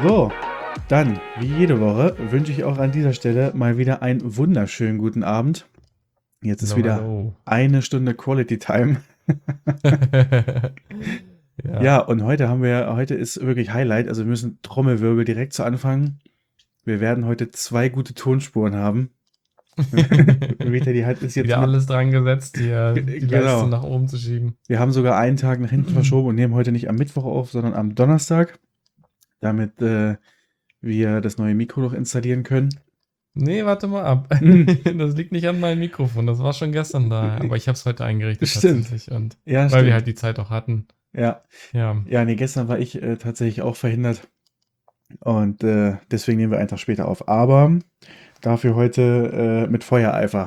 So, dann, wie jede Woche, wünsche ich auch an dieser Stelle mal wieder einen wunderschönen guten Abend. Jetzt ist Hallo, wieder hallo. eine Stunde Quality Time. Ja, Ja, und heute ist wirklich Highlight, also wir müssen Trommelwirbel direkt zu Anfang. Wir werden heute zwei gute Tonspuren haben. Vitali hat es jetzt wieder mit, alles dran gesetzt, hier die Leistung genau. nach oben zu schieben. Wir haben sogar einen Tag nach hinten verschoben und nehmen heute nicht am Mittwoch auf, sondern am Donnerstag, damit wir das neue Mikro noch installieren können. Nee, warte mal ab. Hm, Das liegt nicht an meinem Mikrofon, das war schon gestern da. Aber ich habe es heute eingerichtet stimmt. tatsächlich und Ja, weil wir stimmt. halt die Zeit auch hatten. Ja. Ja, Ja, nee, gestern war ich tatsächlich auch verhindert und deswegen nehmen wir einen Tag später auf. Aber dafür heute mit Feuereifer.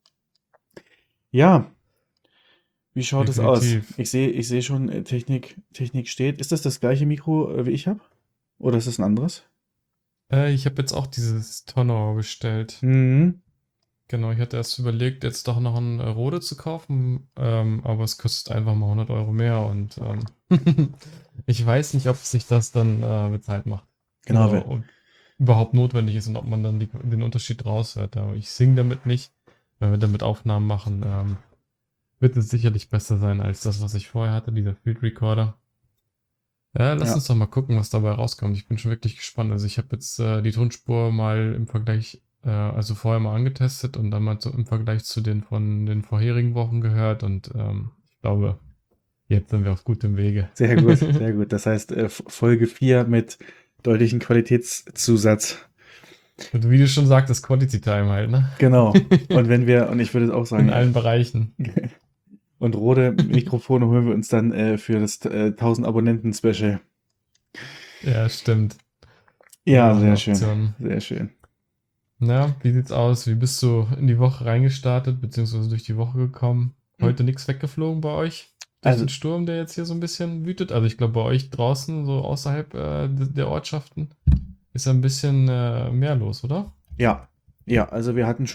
Ja, wie schaut es aus? definitiv. Ich sehe schon, Technik steht. Ist das gleiche Mikro, wie ich habe? Oder ist das ein anderes? Ich habe jetzt auch dieses Tonneau bestellt. Mhm. Genau, ich hatte erst überlegt, jetzt doch noch ein Rode zu kaufen, aber es kostet einfach mal 100 Euro mehr und ich weiß nicht, ob sich das dann bezahlt macht Genau, oder ob überhaupt notwendig ist und ob man dann den Unterschied raushört. Aber ich singe damit nicht. Wenn wir damit Aufnahmen machen, wird es sicherlich besser sein als das, was ich vorher hatte, dieser Field Recorder. Ja, lass ja. uns doch mal gucken, was dabei rauskommt. Ich bin schon wirklich gespannt. Also ich habe jetzt die Tonspur mal im Vergleich, also vorher mal angetestet und dann mal im Vergleich zu den von den vorherigen Wochen gehört und ich glaube, jetzt sind wir auf gutem Wege. Sehr gut, sehr gut. Das heißt, Folge 4 mit deutlichen Qualitätszusatz. Und wie du schon sagtest, Quality Time halt, ne? Genau. Und ich würde auch In sagen, allen Bereichen. und Rode Mikrofone holen wir uns dann für das 1000 Abonnenten-Special. Ja, stimmt. Wäre Ja, auch sehr eine schön. Option. Sehr schön. Na, wie sieht's aus? Wie bist du in die Woche reingestartet, beziehungsweise durch die Woche gekommen? Hm. Heute nichts weggeflogen bei euch? Durch Also, den Sturm, der jetzt hier so ein bisschen wütet? Also ich glaube, bei euch draußen, so außerhalb der Ortschaften, ist ja ein bisschen mehr los, oder? ja. Ja, also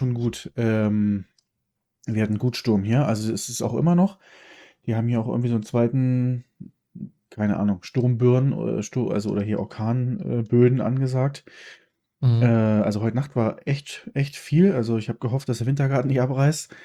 wir hatten gut Sturm hier. Also es ist auch immer noch. Die haben hier auch irgendwie so einen zweiten, keine Ahnung, Sturmböen oder oder hier Orkanböden angesagt. Mhm. Also heute Nacht war echt viel. Also ich habe gehofft, dass der Wintergarten nicht abreißt,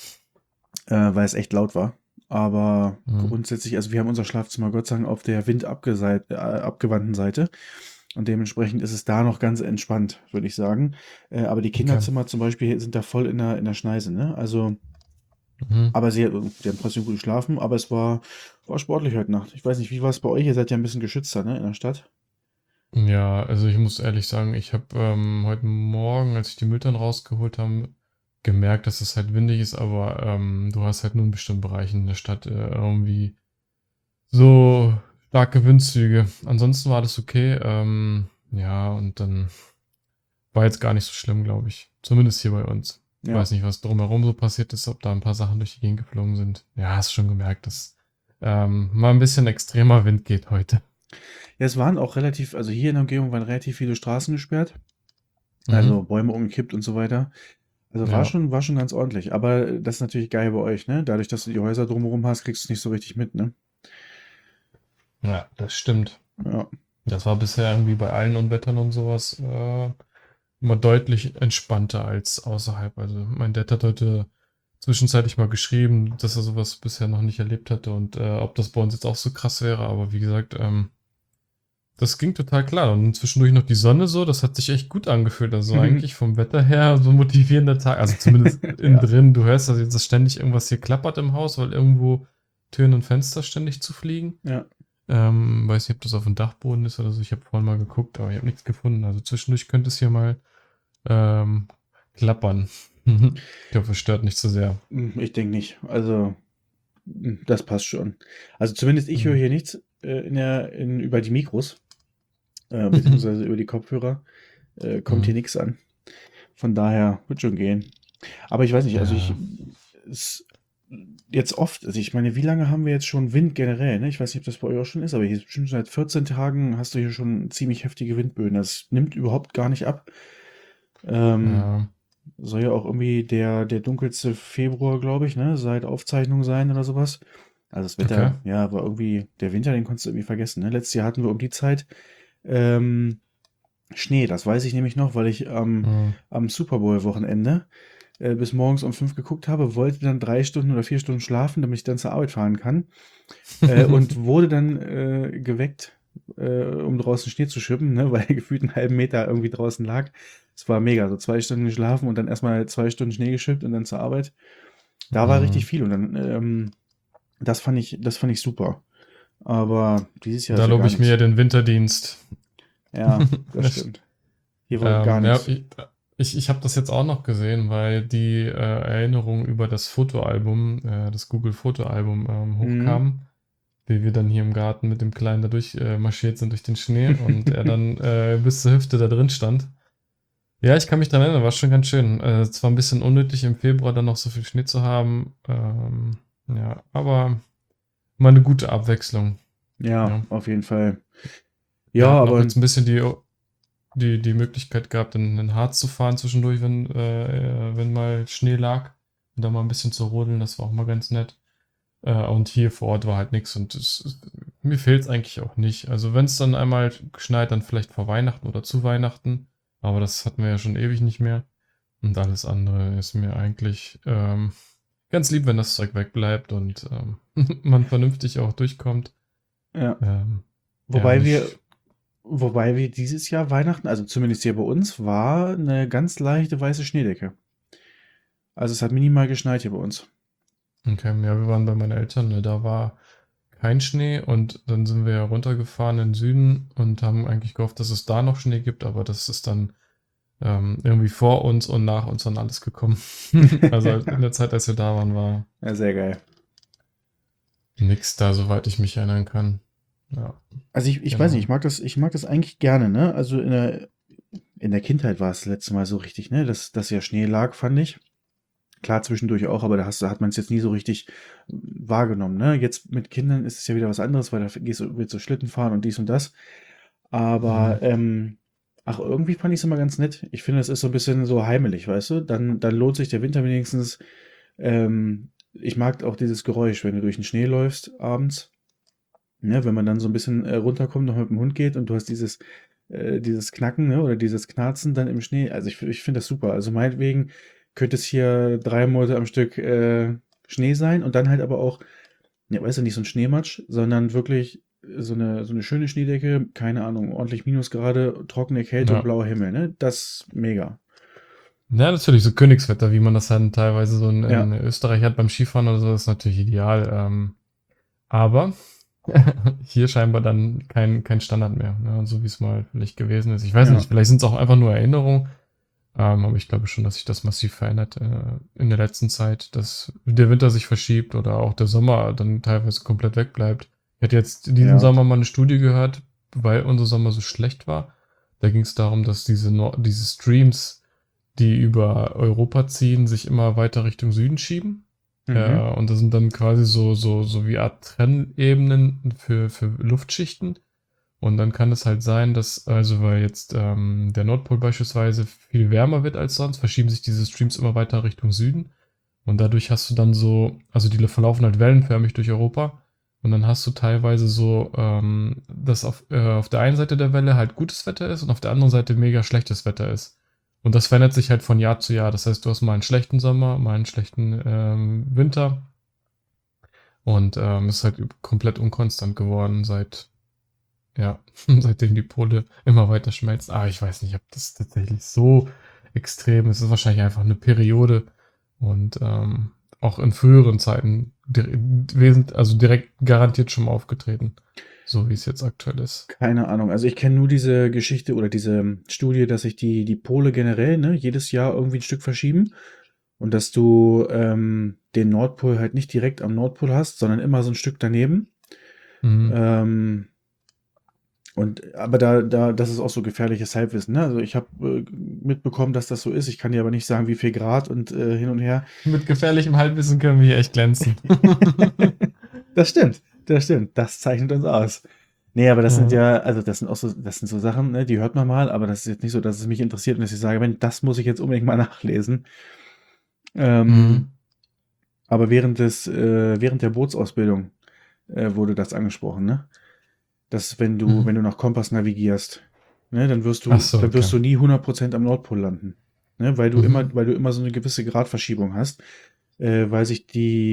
weil es echt laut war. Aber Mhm. grundsätzlich, also wir haben unser Schlafzimmer Gott sei Dank auf der abgewandten Seite. Und dementsprechend ist es da noch ganz entspannt, würde ich sagen. Aber die Okay. Kinderzimmer zum Beispiel sind da voll in der Schneise, ne? Also, Mhm. aber sie haben trotzdem gut geschlafen, aber war sportlich heute Nacht. Ich weiß nicht, wie war es bei euch? Ihr seid ja ein bisschen geschützter, ne, in der Stadt. Ja, also ich muss ehrlich sagen, ich habe heute Morgen, als ich die Mülltonnen rausgeholt habe, gemerkt, dass es halt windig ist, aber du hast halt nur in bestimmten Bereichen in der Stadt irgendwie so starke Windzüge. Ansonsten war das okay. Ja, und dann war jetzt gar nicht so schlimm, glaube ich. Zumindest hier bei uns. Ich Ja. weiß nicht, was drumherum so passiert ist, ob da ein paar Sachen durch die Gegend geflogen sind. Ja, hast schon gemerkt, dass mal ein bisschen extremer Wind geht heute. Ja, es waren auch relativ, also hier in der Umgebung waren relativ viele Straßen gesperrt. Mhm. Also Bäume umgekippt und so weiter. Also Ja, war schon ganz ordentlich. Aber das ist natürlich geil bei euch, ne? Dadurch, dass du die Häuser drumherum hast, kriegst du es nicht so richtig mit, ne? ja, das stimmt. Ja. Das war bisher irgendwie bei allen Unwettern und sowas immer deutlich entspannter als außerhalb. Also mein Dad hat heute zwischenzeitlich mal geschrieben, dass er sowas bisher noch nicht erlebt hatte und ob das bei uns jetzt auch so krass wäre. Aber wie gesagt, das ging total klar. Und zwischendurch noch die Sonne so, das hat sich echt gut angefühlt. Also eigentlich vom Wetter her so ein motivierender Tag. Also zumindest innen Ja. drin. Du hörst, dass jetzt ständig irgendwas hier klappert im Haus, weil irgendwo Türen und Fenster ständig zufliegen. Ja. Weiß nicht, ob das auf dem Dachboden ist oder so. Ich habe vorhin mal geguckt, aber ich habe nichts gefunden. Also zwischendurch könnte es hier mal ähm, klappern. Ich hoffe, es stört nicht zu sehr. Ich denke nicht. Also, das passt schon. Also zumindest ich höre Mhm. hier nichts über die Mikros, beziehungsweise über die Kopfhörer. Kommt hier Mhm. nichts an. Von daher wird schon gehen. Aber ich weiß nicht, Ja, es, jetzt oft, also ich meine, wie lange haben wir jetzt schon Wind generell, ne? Ich weiß nicht, ob das bei euch auch schon ist, aber hier ist bestimmt seit 14 Tagen hast du hier schon ziemlich heftige Windböen. Das nimmt überhaupt gar nicht ab. Ähm, ja, soll ja auch irgendwie der dunkelste Februar, glaube ich, ne? Seit Aufzeichnung sein oder sowas. Also das okay. Wetter, ja, war irgendwie, der Winter, den konntest du irgendwie vergessen, ne? Letztes Jahr hatten wir um die Zeit, ähm, Schnee. Das weiß ich nämlich noch, weil ich Mhm. am Super Bowl-Wochenende bis morgens um 5 geguckt habe, wollte dann 3 Stunden oder 4 Stunden schlafen, damit ich dann zur Arbeit fahren kann. Und wurde dann geweckt, um draußen Schnee zu schippen, ne, weil gefühlt einen halben Meter irgendwie draußen lag. Es war mega, so 2 Stunden geschlafen und dann erstmal 2 Stunden Schnee geschippt und dann zur Arbeit. Da war richtig Mhm. viel und dann, das fand ich super. Aber dieses Jahr Da ist ja lobe gar ich mir ja nichts. den Winterdienst. Ja, das Das, stimmt. Hier war gar ja, nichts. ich habe das jetzt auch noch gesehen, weil die Erinnerung über das Fotoalbum, das Google-Fotoalbum Mhm. hochkam, wie wir dann hier im Garten mit dem Kleinen da durch marschiert sind durch den Schnee und er dann bis zur Hüfte da drin stand. Ja, ich kann mich dran erinnern, war schon ganz schön. Es war ein bisschen unnötig, im Februar dann noch so viel Schnee zu haben. Ja, aber mal eine gute Abwechslung. Ja, Ja. auf jeden Fall. Wir Ja, hatten auch aber jetzt ein bisschen die Möglichkeit gehabt, in den Harz zu fahren zwischendurch, wenn mal Schnee lag. Und da mal ein bisschen zu rodeln, das war auch mal ganz nett. Und hier vor Ort war halt nichts und mir fehlt es eigentlich auch nicht. Also wenn es dann einmal geschneit, dann vielleicht vor Weihnachten oder zu Weihnachten. Aber das hatten wir ja schon ewig nicht mehr. Und alles andere ist mir eigentlich ganz lieb, wenn das Zeug wegbleibt und man vernünftig auch durchkommt. ja. Ähm, ja, und Wobei wir, wobei wir dieses Jahr Weihnachten, also zumindest hier bei uns, war eine ganz leichte weiße Schneedecke. Also es hat minimal geschneit hier bei uns. okay, ja, wir waren bei meinen Eltern, ne, da war kein Schnee und dann sind wir ja runtergefahren in den Süden und haben eigentlich gehofft, dass es da noch Schnee gibt, aber das ist dann irgendwie vor uns und nach uns dann alles gekommen. Also in der Zeit, als wir da waren, war Ja, sehr geil. nix da, soweit ich mich erinnern kann. Ja, Also ich weiß nicht, genau. ich mag das eigentlich gerne, ne? Also in der Kindheit war es das letzte Mal so richtig, ne? Dass ja Schnee lag, fand ich. Klar, zwischendurch auch, aber da hat man es jetzt nie so richtig wahrgenommen, ne? Jetzt mit Kindern ist es ja wieder was anderes, weil willst du Schlitten fahren und dies und das. Mhm. Aber, ach, irgendwie fand ich es immer ganz nett. Ich finde, es ist so ein bisschen so heimelig, weißt du? Dann lohnt sich der Winter wenigstens. Ich mag auch dieses Geräusch, wenn du durch den Schnee läufst abends, ne? Wenn man dann so ein bisschen runterkommt, noch mit dem Hund geht und du hast dieses Knacken, ne? Oder dieses Knarzen dann im Schnee. Also ich finde das super. Also meinetwegen könnte es hier 3 Monate am Stück Schnee sein und dann halt aber auch, ja, weißt du, nicht so ein Schneematsch, sondern wirklich so eine schöne Schneedecke, keine Ahnung, ordentlich Minusgrade, trockene Kälte und Ja. blauer Himmel, ne? Das mega. Ja, natürlich, so Königswetter, wie man das dann teilweise so in Ja, Österreich hat beim Skifahren oder so, ist natürlich ideal. Aber hier scheinbar dann kein Standard mehr, ne? So wie es mal vielleicht gewesen ist. Ich weiß nicht, ja, vielleicht sind es auch einfach nur Erinnerungen. Aber ich glaube schon, dass sich das massiv verändert in der letzten Zeit, dass der Winter sich verschiebt oder auch der Sommer dann teilweise komplett wegbleibt. Ich hatte jetzt diesen ja. Sommer mal eine Studie gehört, weil unser Sommer so schlecht war. Da ging es darum, dass diese Streams, die über Europa ziehen, sich immer weiter Richtung Süden schieben. Mhm. Und das sind dann quasi so wie Art Trennebenen für Luftschichten. Und dann kann es halt sein, dass, also weil jetzt der Nordpol beispielsweise viel wärmer wird als sonst, verschieben sich diese Streams immer weiter Richtung Süden. Und dadurch hast du dann so, also die verlaufen halt wellenförmig durch Europa. Und dann hast du teilweise so, dass auf der einen Seite der Welle halt gutes Wetter ist und auf der anderen Seite mega schlechtes Wetter ist. Und das verändert sich halt von Jahr zu Jahr. Das heißt, du hast mal einen schlechten Sommer, mal einen schlechten Winter. Und ist halt komplett unkonstant geworden ja, seitdem die Pole immer weiter schmelzen. Aber ich weiß nicht, ob das tatsächlich so extrem ist. Es ist wahrscheinlich einfach eine Periode und auch in früheren Zeiten also direkt garantiert schon mal aufgetreten, so wie es jetzt aktuell ist. Keine Ahnung. Also ich kenne nur diese Geschichte oder diese Studie, dass sich die Pole generell, ne, jedes Jahr irgendwie ein Stück verschieben und dass du den Nordpol halt nicht direkt am Nordpol hast, sondern immer so ein Stück daneben. Mhm. Ähm, aber das ist auch so gefährliches Halbwissen, ne? Also ich habe mitbekommen, dass das so ist. Ich kann dir aber nicht sagen, wie viel Grad und hin und her. Mit gefährlichem Halbwissen können wir hier echt glänzen. Das stimmt, das stimmt. Das zeichnet uns aus. Nee, aber das sind Ja. ja, also das sind so Sachen, ne, die hört man mal, aber das ist jetzt nicht so, dass es mich interessiert und dass ich sage, Mensch, das muss ich jetzt unbedingt mal nachlesen. Ähm, Mhm. aber während der Bootsausbildung wurde das angesprochen, ne? dass wenn du, Mhm. wenn du nach Kompass navigierst, ne, dann wirst Ach du, so, dann okay. wirst du nie 100% am Nordpol landen. Ne, Mhm. weil du immer so eine gewisse Gradverschiebung hast, weil sich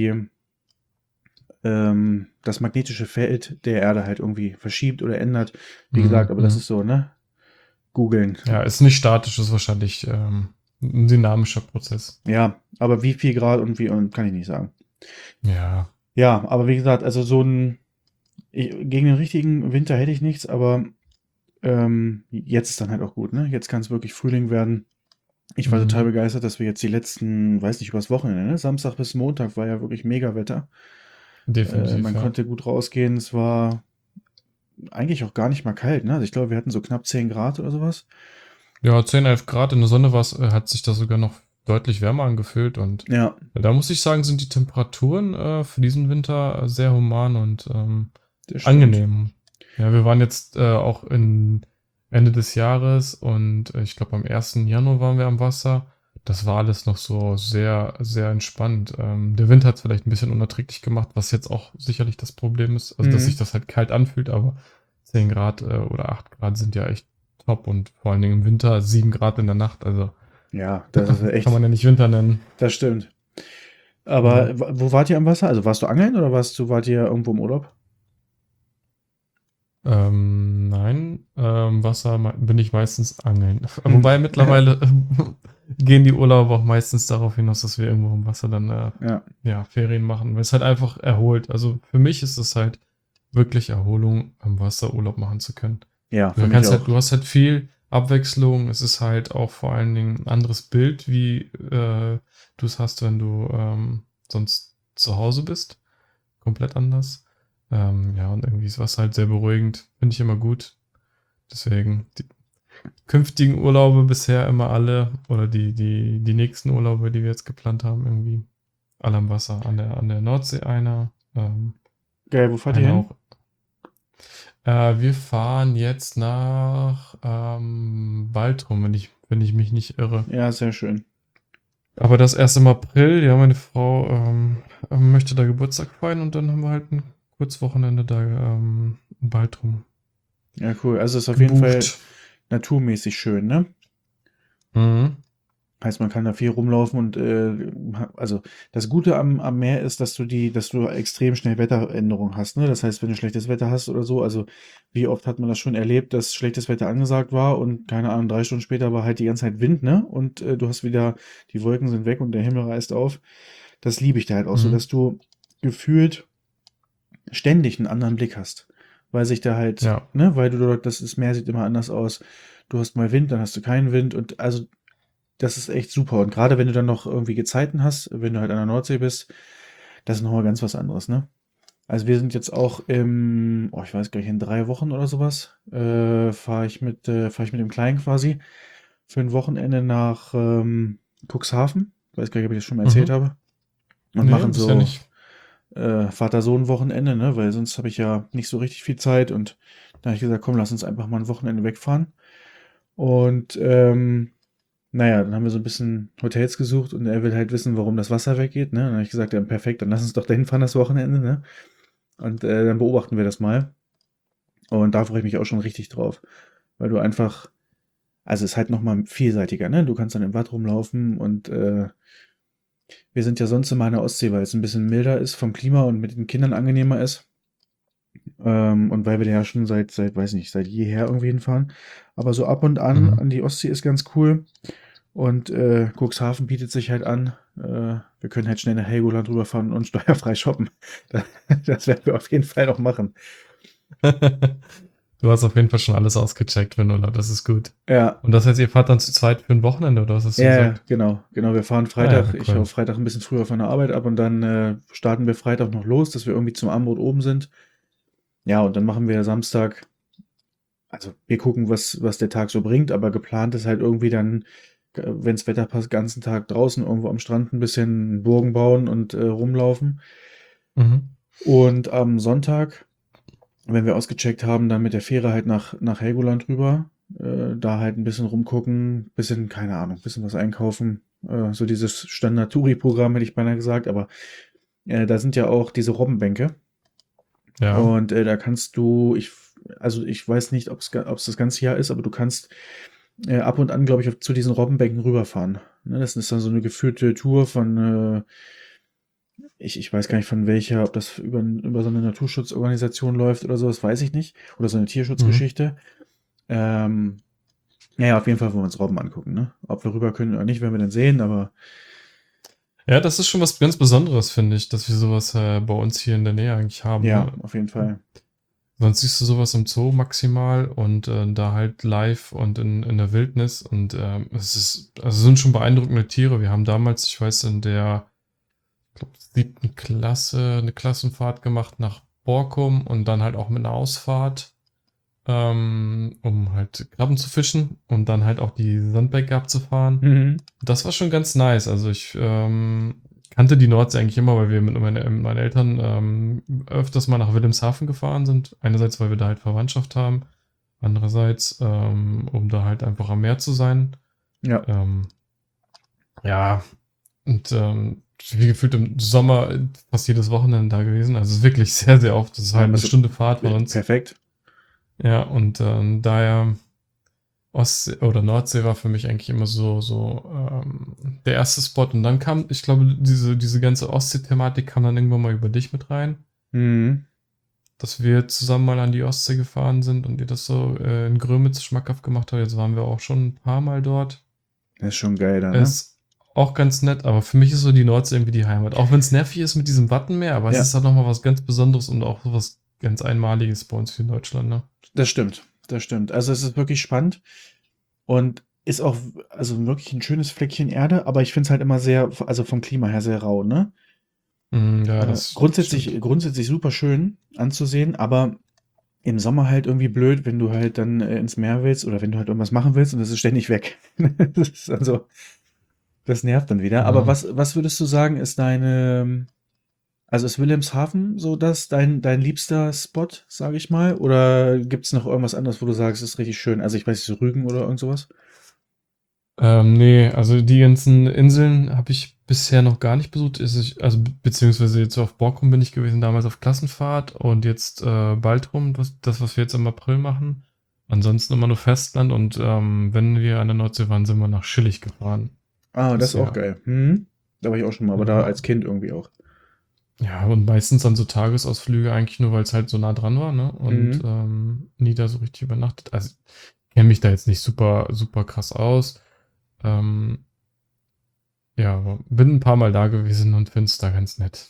das magnetische Feld der Erde halt irgendwie verschiebt oder ändert. Wie gesagt, Mhm. aber das Mhm. ist so, ne? Googeln. Ja, ist nicht statisch, ist wahrscheinlich ein dynamischer Prozess. Ja, aber wie viel Grad und wie, und kann ich nicht sagen. Ja. Ja, aber wie gesagt, also gegen den richtigen Winter hätte ich nichts, aber jetzt ist dann halt auch gut, ne? Jetzt kann es wirklich Frühling werden. Ich war total Mhm. begeistert, dass wir jetzt die letzten, weiß nicht, übers Wochenende, ne? Samstag bis Montag war ja wirklich mega Wetter. Definitiv, Man ja. konnte gut rausgehen. Es war eigentlich auch gar nicht mal kalt, ne? Also ich glaube, wir hatten so knapp 10 Grad oder sowas. Ja, 10, 11 Grad in der Sonne hat sich das sogar noch deutlich wärmer angefühlt und Ja, da muss ich sagen, sind die Temperaturen für diesen Winter sehr human und das stimmt. angenehm. Ja, wir waren jetzt auch in Ende des Jahres und ich glaube am 1. Januar waren wir am Wasser. Das war alles noch so sehr, sehr entspannt. Der Wind hat es vielleicht ein bisschen unerträglich gemacht, was jetzt auch sicherlich das Problem ist. Also, dass sich Mhm. das halt kalt anfühlt, aber 10 Grad oder 8 Grad sind ja echt top und vor allen Dingen im Winter 7 Grad in der Nacht. Also Ja, das ist kann man echt, ja nicht Winter nennen. das stimmt. Ja. Aber wo wart ihr am Wasser? Also warst du angeln oder wart ihr irgendwo im Urlaub? Nein, Wasser bin ich meistens angeln. Hm. Wobei mittlerweile gehen die Urlaube auch meistens darauf hinaus, dass wir irgendwo im Wasser dann Ja, ja, Ferien machen, weil es halt einfach erholt. Also für mich ist es halt wirklich Erholung, am Wasser Urlaub machen zu können. ja, für mich auch. Du hast halt viel Abwechslung. Es ist halt auch vor allen Dingen ein anderes Bild, wie du es hast, wenn du sonst zu Hause bist. Komplett anders. Ja, und irgendwie ist was halt sehr beruhigend. Finde ich immer gut. Deswegen die künftigen Urlaube bisher immer alle oder die nächsten Urlaube, die wir jetzt geplant haben, irgendwie alle am Wasser. An der Nordsee einer, Geil, wo fahrt ihr einer hin? auch. Wir fahren jetzt nach Baltrum, wenn ich mich nicht irre. Ja, sehr schön. Aber das erst im April. Ja, meine Frau möchte da Geburtstag feiern und dann haben wir halt ein Kurzwochenende da in Baltrum Ja, cool. Also ist auf jeden Fall gebucht. naturmäßig schön, ne? Mhm. Heißt, man kann da viel rumlaufen und also das Gute am Meer ist, dass du extrem schnell Wetteränderungen hast, ne? Das heißt, wenn du schlechtes Wetter hast oder so, also wie oft hat man das schon erlebt, dass schlechtes Wetter angesagt war und keine Ahnung, 3 Stunden später war halt die ganze Zeit Wind, ne? Und du hast wieder, die Wolken sind weg und der Himmel reißt auf. Das liebe ich da halt auch so, Mhm. dass du gefühlt ständig einen anderen Blick hast. Weil sich da halt, Ja. ne, weil du dort, das Meer sieht immer anders aus. Du hast mal Wind, dann hast du keinen Wind und also das ist echt super. Und gerade wenn du dann noch irgendwie Gezeiten hast, wenn du halt an der Nordsee bist, das ist nochmal ganz was anderes, ne? Also wir sind jetzt auch ich weiß gar nicht, in 3 Wochen oder sowas, fahr ich mit dem Kleinen quasi für ein Wochenende nach Cuxhaven. Ich weiß gar nicht, ob ich das schon mal erzählt Mhm. habe. Und Nee, machen bisher so nicht. Vater-Sohn-Wochenende, ne? Weil sonst habe ich ja nicht so richtig viel Zeit und da habe ich gesagt, komm, lass uns einfach mal ein Wochenende wegfahren. Und naja, dann haben wir so ein bisschen Hotels gesucht und er will halt wissen, warum das Wasser weggeht, ne? Dann habe ich gesagt, ja, perfekt, dann lass uns doch dahin fahren das Wochenende, ne? Und dann beobachten wir das mal. Und da freue ich mich auch schon richtig drauf, weil du einfach, also es ist halt nochmal vielseitiger, ne? Du kannst dann im Watt rumlaufen und wir sind ja sonst immer an der Ostsee, weil es ein bisschen milder ist vom Klima und mit den Kindern angenehmer ist. Und weil wir da ja schon weiß nicht, seit jeher irgendwie hinfahren. Aber so ab und Mhm. an die Ostsee ist ganz cool. Und Cuxhaven bietet sich halt an. Wir können halt schnell nach Helgoland rüberfahren und steuerfrei shoppen. Das werden wir auf jeden Fall noch machen. Du hast auf jeden Fall schon alles ausgecheckt für den Urlaub, das ist gut. Ja, Und das heißt, ihr fahrt dann zu zweit für ein Wochenende, oder was hast du ja, ja, gesagt? genau. Genau, wir fahren Ah Freitag. ja, Ich hau cool. Freitag ein bisschen früher von der Arbeit ab und dann starten wir Freitag noch los, dass wir irgendwie zum Abendbrot oben sind. Ja, und dann machen wir Samstag. Also wir gucken, was der Tag so bringt, aber geplant ist halt irgendwie dann, wenn's Wetter passt, ganzen Tag draußen irgendwo am Strand ein bisschen Burgen bauen und rumlaufen. Mhm. Und am Sonntag, wenn wir ausgecheckt haben, dann mit der Fähre halt nach Helgoland rüber. Da halt ein bisschen rumgucken, bisschen, keine Ahnung, bisschen was einkaufen. So dieses Standard-Touri-Programm hätte ich beinahe gesagt, aber da sind ja auch diese Robbenbänke. Ja. Und da kannst du, also ich weiß nicht, ob es das ganze Jahr ist, aber du kannst ab und an, glaube ich, zu diesen Robbenbänken rüberfahren. Ne, das ist dann so eine geführte Tour von, ich weiß gar nicht von welcher, ob das über so eine Naturschutzorganisation läuft oder so, das weiß ich nicht. Oder so eine Mhm. Tierschutzgeschichte. Ähm, ja, auf jeden Fall wollen wir uns Robben angucken, ne? Ob wir rüber können oder nicht, werden wir dann sehen, aber Ja, das ist schon was ganz Besonderes, finde ich, dass wir sowas bei uns hier in der Nähe eigentlich haben. ja, Ne? auf jeden Fall. Sonst siehst du sowas im Zoo maximal und da halt live und in der Wildnis. Und es sind schon beeindruckende Tiere. Wir haben damals, ich weiß, in der, ich glaube, 7. Klasse eine Klassenfahrt gemacht nach Borkum und dann halt auch mit einer Ausfahrt, um halt Krabben zu fischen und dann halt auch die Sandbänke abzufahren. Mhm. Das war schon ganz nice. Also ich kannte die Nordsee eigentlich immer, weil wir mit meinen Eltern öfters mal nach Wilhelmshaven gefahren sind. Einerseits, weil wir da halt Verwandtschaft haben. Andererseits, um da halt einfach am Meer zu sein. Ja, Ähm, ja, und wie gefühlt im Sommer fast jedes Wochenende da gewesen. Also es ist wirklich sehr, sehr oft. Das ist halt eine also Stunde Fahrt von uns. perfekt. Ja, und daher Ostsee oder Nordsee war für mich eigentlich immer so der erste Spot. Und dann kam, ich glaube, diese ganze Ostsee-Thematik kam dann irgendwann mal über dich mit rein, Mhm. dass wir zusammen mal an die Ostsee gefahren sind und ihr das so in Grömitz schmackhaft gemacht habt. Jetzt waren wir auch schon ein paar Mal dort. Das ist schon geil da, ne? Ist auch ganz nett, aber für mich ist so die Nordsee irgendwie die Heimat. Auch wenn es nervig ist mit diesem Wattenmeer, aber es Ja, ist halt nochmal was ganz Besonderes und auch so was ganz Einmaliges bei uns hier in Deutschland, ne? das stimmt. Das stimmt. Also es ist wirklich spannend und ist auch, also wirklich ein schönes Fleckchen Erde, aber ich finde es halt immer sehr, also vom Klima her sehr rau, ne? Ja, das stimmt. Grundsätzlich super schön anzusehen, aber im Sommer halt irgendwie blöd, wenn du halt dann ins Meer willst oder wenn du halt irgendwas machen willst und das ist ständig weg. Das ist also, das nervt dann wieder. Aber Ja. was würdest du sagen, ist also ist Wilhelmshaven so dein liebster Spot, sage ich mal? Oder gibt es noch irgendwas anderes, wo du sagst, ist richtig schön? Also ich weiß nicht, so Rügen oder irgend sowas? Nee, also die ganzen Inseln habe ich bisher noch gar nicht besucht. Also beziehungsweise jetzt auf Borkum bin ich gewesen, damals auf Klassenfahrt und jetzt bald rum, was wir jetzt im April machen. Ansonsten immer nur Festland und wenn wir an der Nordsee waren, sind wir nach Schillig gefahren Ah, das ist auch bisher. geil. Mhm. Da war ich auch schon mal, aber da Ja, als Kind irgendwie auch. ja, und meistens dann so Tagesausflüge eigentlich nur, weil es halt so nah dran war, ne? Und Mhm. nie da so richtig übernachtet. Also ich kenne mich da jetzt nicht super, super krass aus. Ähm, Ja, aber bin ein paar Mal da gewesen und finde es da ganz nett.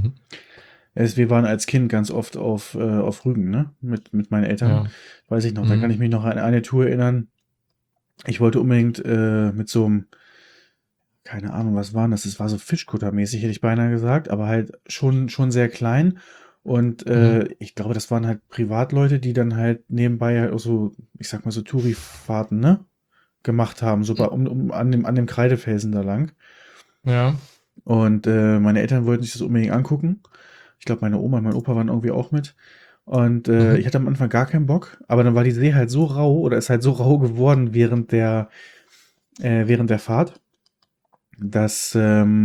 Wir waren als Kind ganz oft auf Rügen, ne? Mit meinen Eltern. Ja. Weiß ich noch. Da kann Mhm. ich mich noch an eine Tour erinnern. Ich wollte unbedingt mit so einem, keine Ahnung, was war das? Das war so Fischkuttermäßig, hätte ich beinahe gesagt, aber halt schon sehr klein. Und Mhm. ich glaube, das waren halt Privatleute, die dann halt nebenbei halt auch so, ich sag mal so Tourifahrten, ne? Gemacht haben, so an dem Kreidefelsen da lang. Ja. Und meine Eltern wollten sich das unbedingt angucken. Ich glaube, meine Oma und mein Opa waren irgendwie auch mit. Und Mhm. ich hatte am Anfang gar keinen Bock, aber dann war die See halt so rau oder ist halt so rau geworden während der Fahrt, dass,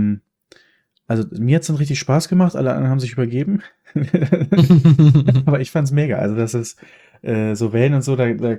also mir hat es dann richtig Spaß gemacht, alle anderen haben sich übergeben. Aber ich fand's mega. Also das ist so Wellen und so,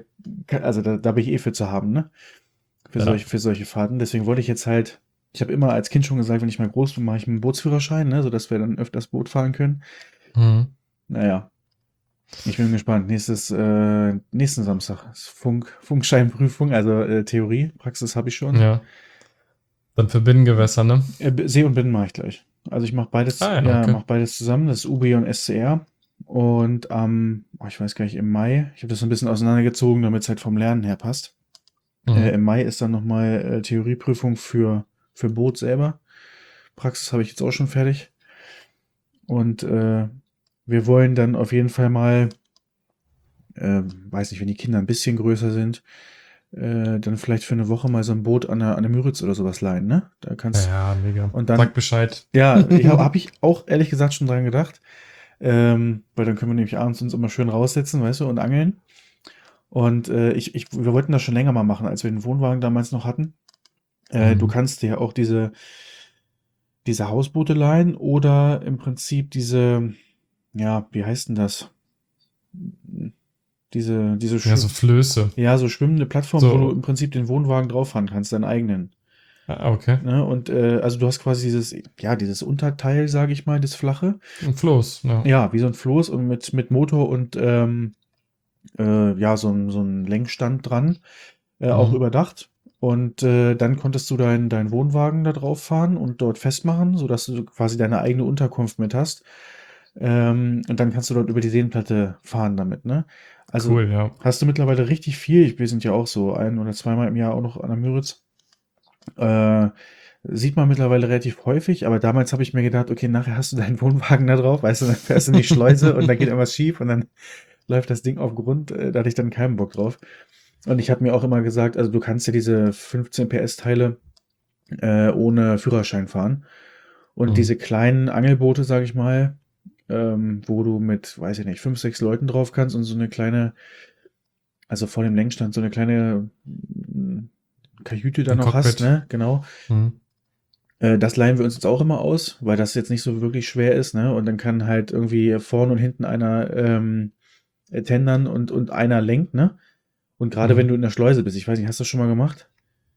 da bin ich eh für zu haben, ne? Ja. Für solche Fahrten. Deswegen wollte ich jetzt halt, ich habe immer als Kind schon gesagt, wenn ich mal groß bin, mache ich einen Bootsführerschein, ne, sodass wir dann öfters Boot fahren können. Mhm. Naja, ich bin gespannt. Nächsten Samstag ist Funkscheinprüfung, also Theorie, Praxis habe ich schon. Ja. Dann für Binnengewässer, ne? See und Binnen mache ich gleich. Also ich mache beides, Ah ja, ja, okay. mache beides zusammen. Das ist UB und SCR. Und ich weiß gar nicht, im Mai, ich habe das so ein bisschen auseinandergezogen, damit es halt vom Lernen her passt. Mhm. Im Mai ist dann nochmal Theorieprüfung für Boot selber. Praxis habe ich jetzt auch schon fertig. Und wir wollen dann auf jeden Fall mal, weiß nicht, wenn die Kinder ein bisschen größer sind, dann vielleicht für eine Woche mal so ein Boot an der Müritz oder sowas leihen, ne? Da kannst Ja, mega. und Sag dann, Bescheid. ja, hab ich auch ehrlich gesagt schon dran gedacht, weil dann können wir nämlich abends uns immer schön raussetzen, weißt du, und angeln. Und wir wollten das schon länger mal machen, als wir den Wohnwagen damals noch hatten. Du Mhm. kannst dir auch diese Hausboote leihen oder im Prinzip diese, ja, wie heißt denn das? Ja, so Flöße. ja, so schwimmende Plattformen, wo du So, im Prinzip den Wohnwagen drauf fahren kannst, deinen eigenen. okay. Ne? Und also du hast quasi dieses Unterteil, sage ich mal, das flache. Ein Floß, ja. Ja, wie so ein Floß und mit Motor und ja, so ein Lenkstand dran, auch Mhm. überdacht. Und dann konntest du deinen Wohnwagen da drauf fahren und dort festmachen, sodass du quasi deine eigene Unterkunft mit hast. Und dann kannst du dort über die Seenplatte fahren damit, ne? Also Cool, ja. hast du mittlerweile richtig viel. Wir sind ja auch so ein- oder zweimal im Jahr auch noch an der Müritz. Äh, sieht man mittlerweile relativ häufig, aber damals habe ich mir gedacht, okay, nachher hast du deinen Wohnwagen da drauf, weißt du, dann fährst du in die Schleuse und dann geht irgendwas schief und dann läuft das Ding auf Grund. Da hatte ich dann keinen Bock drauf. Und ich habe mir auch immer gesagt, also du kannst ja diese 15 PS-Teile ohne Führerschein fahren. Und Mhm. diese kleinen Angelboote, sage ich mal, wo du mit, weiß ich nicht, 5, 6 Leuten drauf kannst und so eine kleine, also vor dem Lenkstand, so eine kleine Kajüte da Ein noch hast, Cockpit. ne? Genau. Mhm. Das leihen wir uns jetzt auch immer aus, weil das jetzt nicht so wirklich schwer ist, ne? Und dann kann halt irgendwie vorne und hinten einer tendern und einer lenkt, ne? Und gerade wenn Mhm. du in der Schleuse bist, ich weiß nicht, hast du das schon mal gemacht?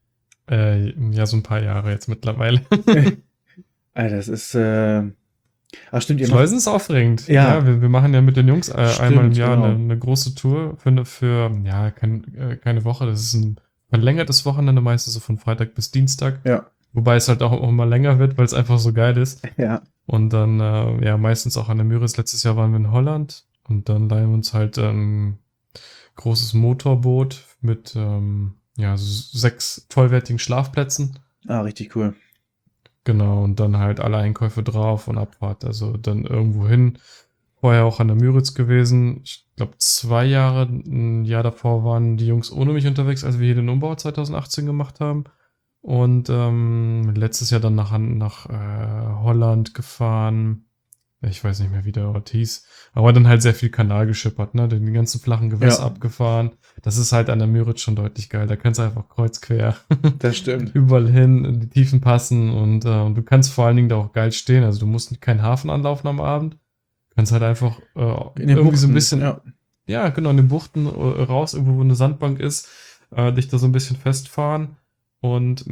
Ja, so ein paar Jahre jetzt mittlerweile. Alter, das ist, ach stimmt, ihr macht, Schleusen ist aufregend. Ja, ja, wir machen ja mit den Jungs einmal im stimmt, Jahr genau. eine große Tour für ja, keine Woche. Das ist ein verlängertes Wochenende, meistens so von Freitag bis Dienstag. Ja, Wobei es halt auch immer länger wird, weil es einfach so geil ist. ja, Und dann, ja, meistens auch an der Müritz. Letztes Jahr waren wir in Holland und dann leihen wir uns halt großes Motorboot mit ja, so 6 vollwertigen Schlafplätzen. richtig cool. Genau, und dann halt alle Einkäufe drauf und Abfahrt. Also dann irgendwo hin. Vorher auch an der Müritz gewesen. Ich glaube, 2 Jahre, ein Jahr davor waren die Jungs ohne mich unterwegs, als wir hier den Umbau 2018 gemacht haben. Und letztes Jahr dann nach Holland gefahren. Ich weiß nicht mehr, wie der Ort hieß. Aber dann halt sehr viel Kanal geschippert, ne? Den ganzen flachen Gewässer Ja, abgefahren. Das ist halt an der Müritz schon deutlich geil. Da kannst du einfach kreuz quer das stimmt. überall hin, in die Tiefen passen und du kannst vor allen Dingen da auch geil stehen. Also du musst keinen Hafen anlaufen am Abend. Du kannst halt einfach In den irgendwie so ein Buchten, bisschen, ja. ja, genau, in den Buchten raus, irgendwo wo eine Sandbank ist, dich da so ein bisschen festfahren und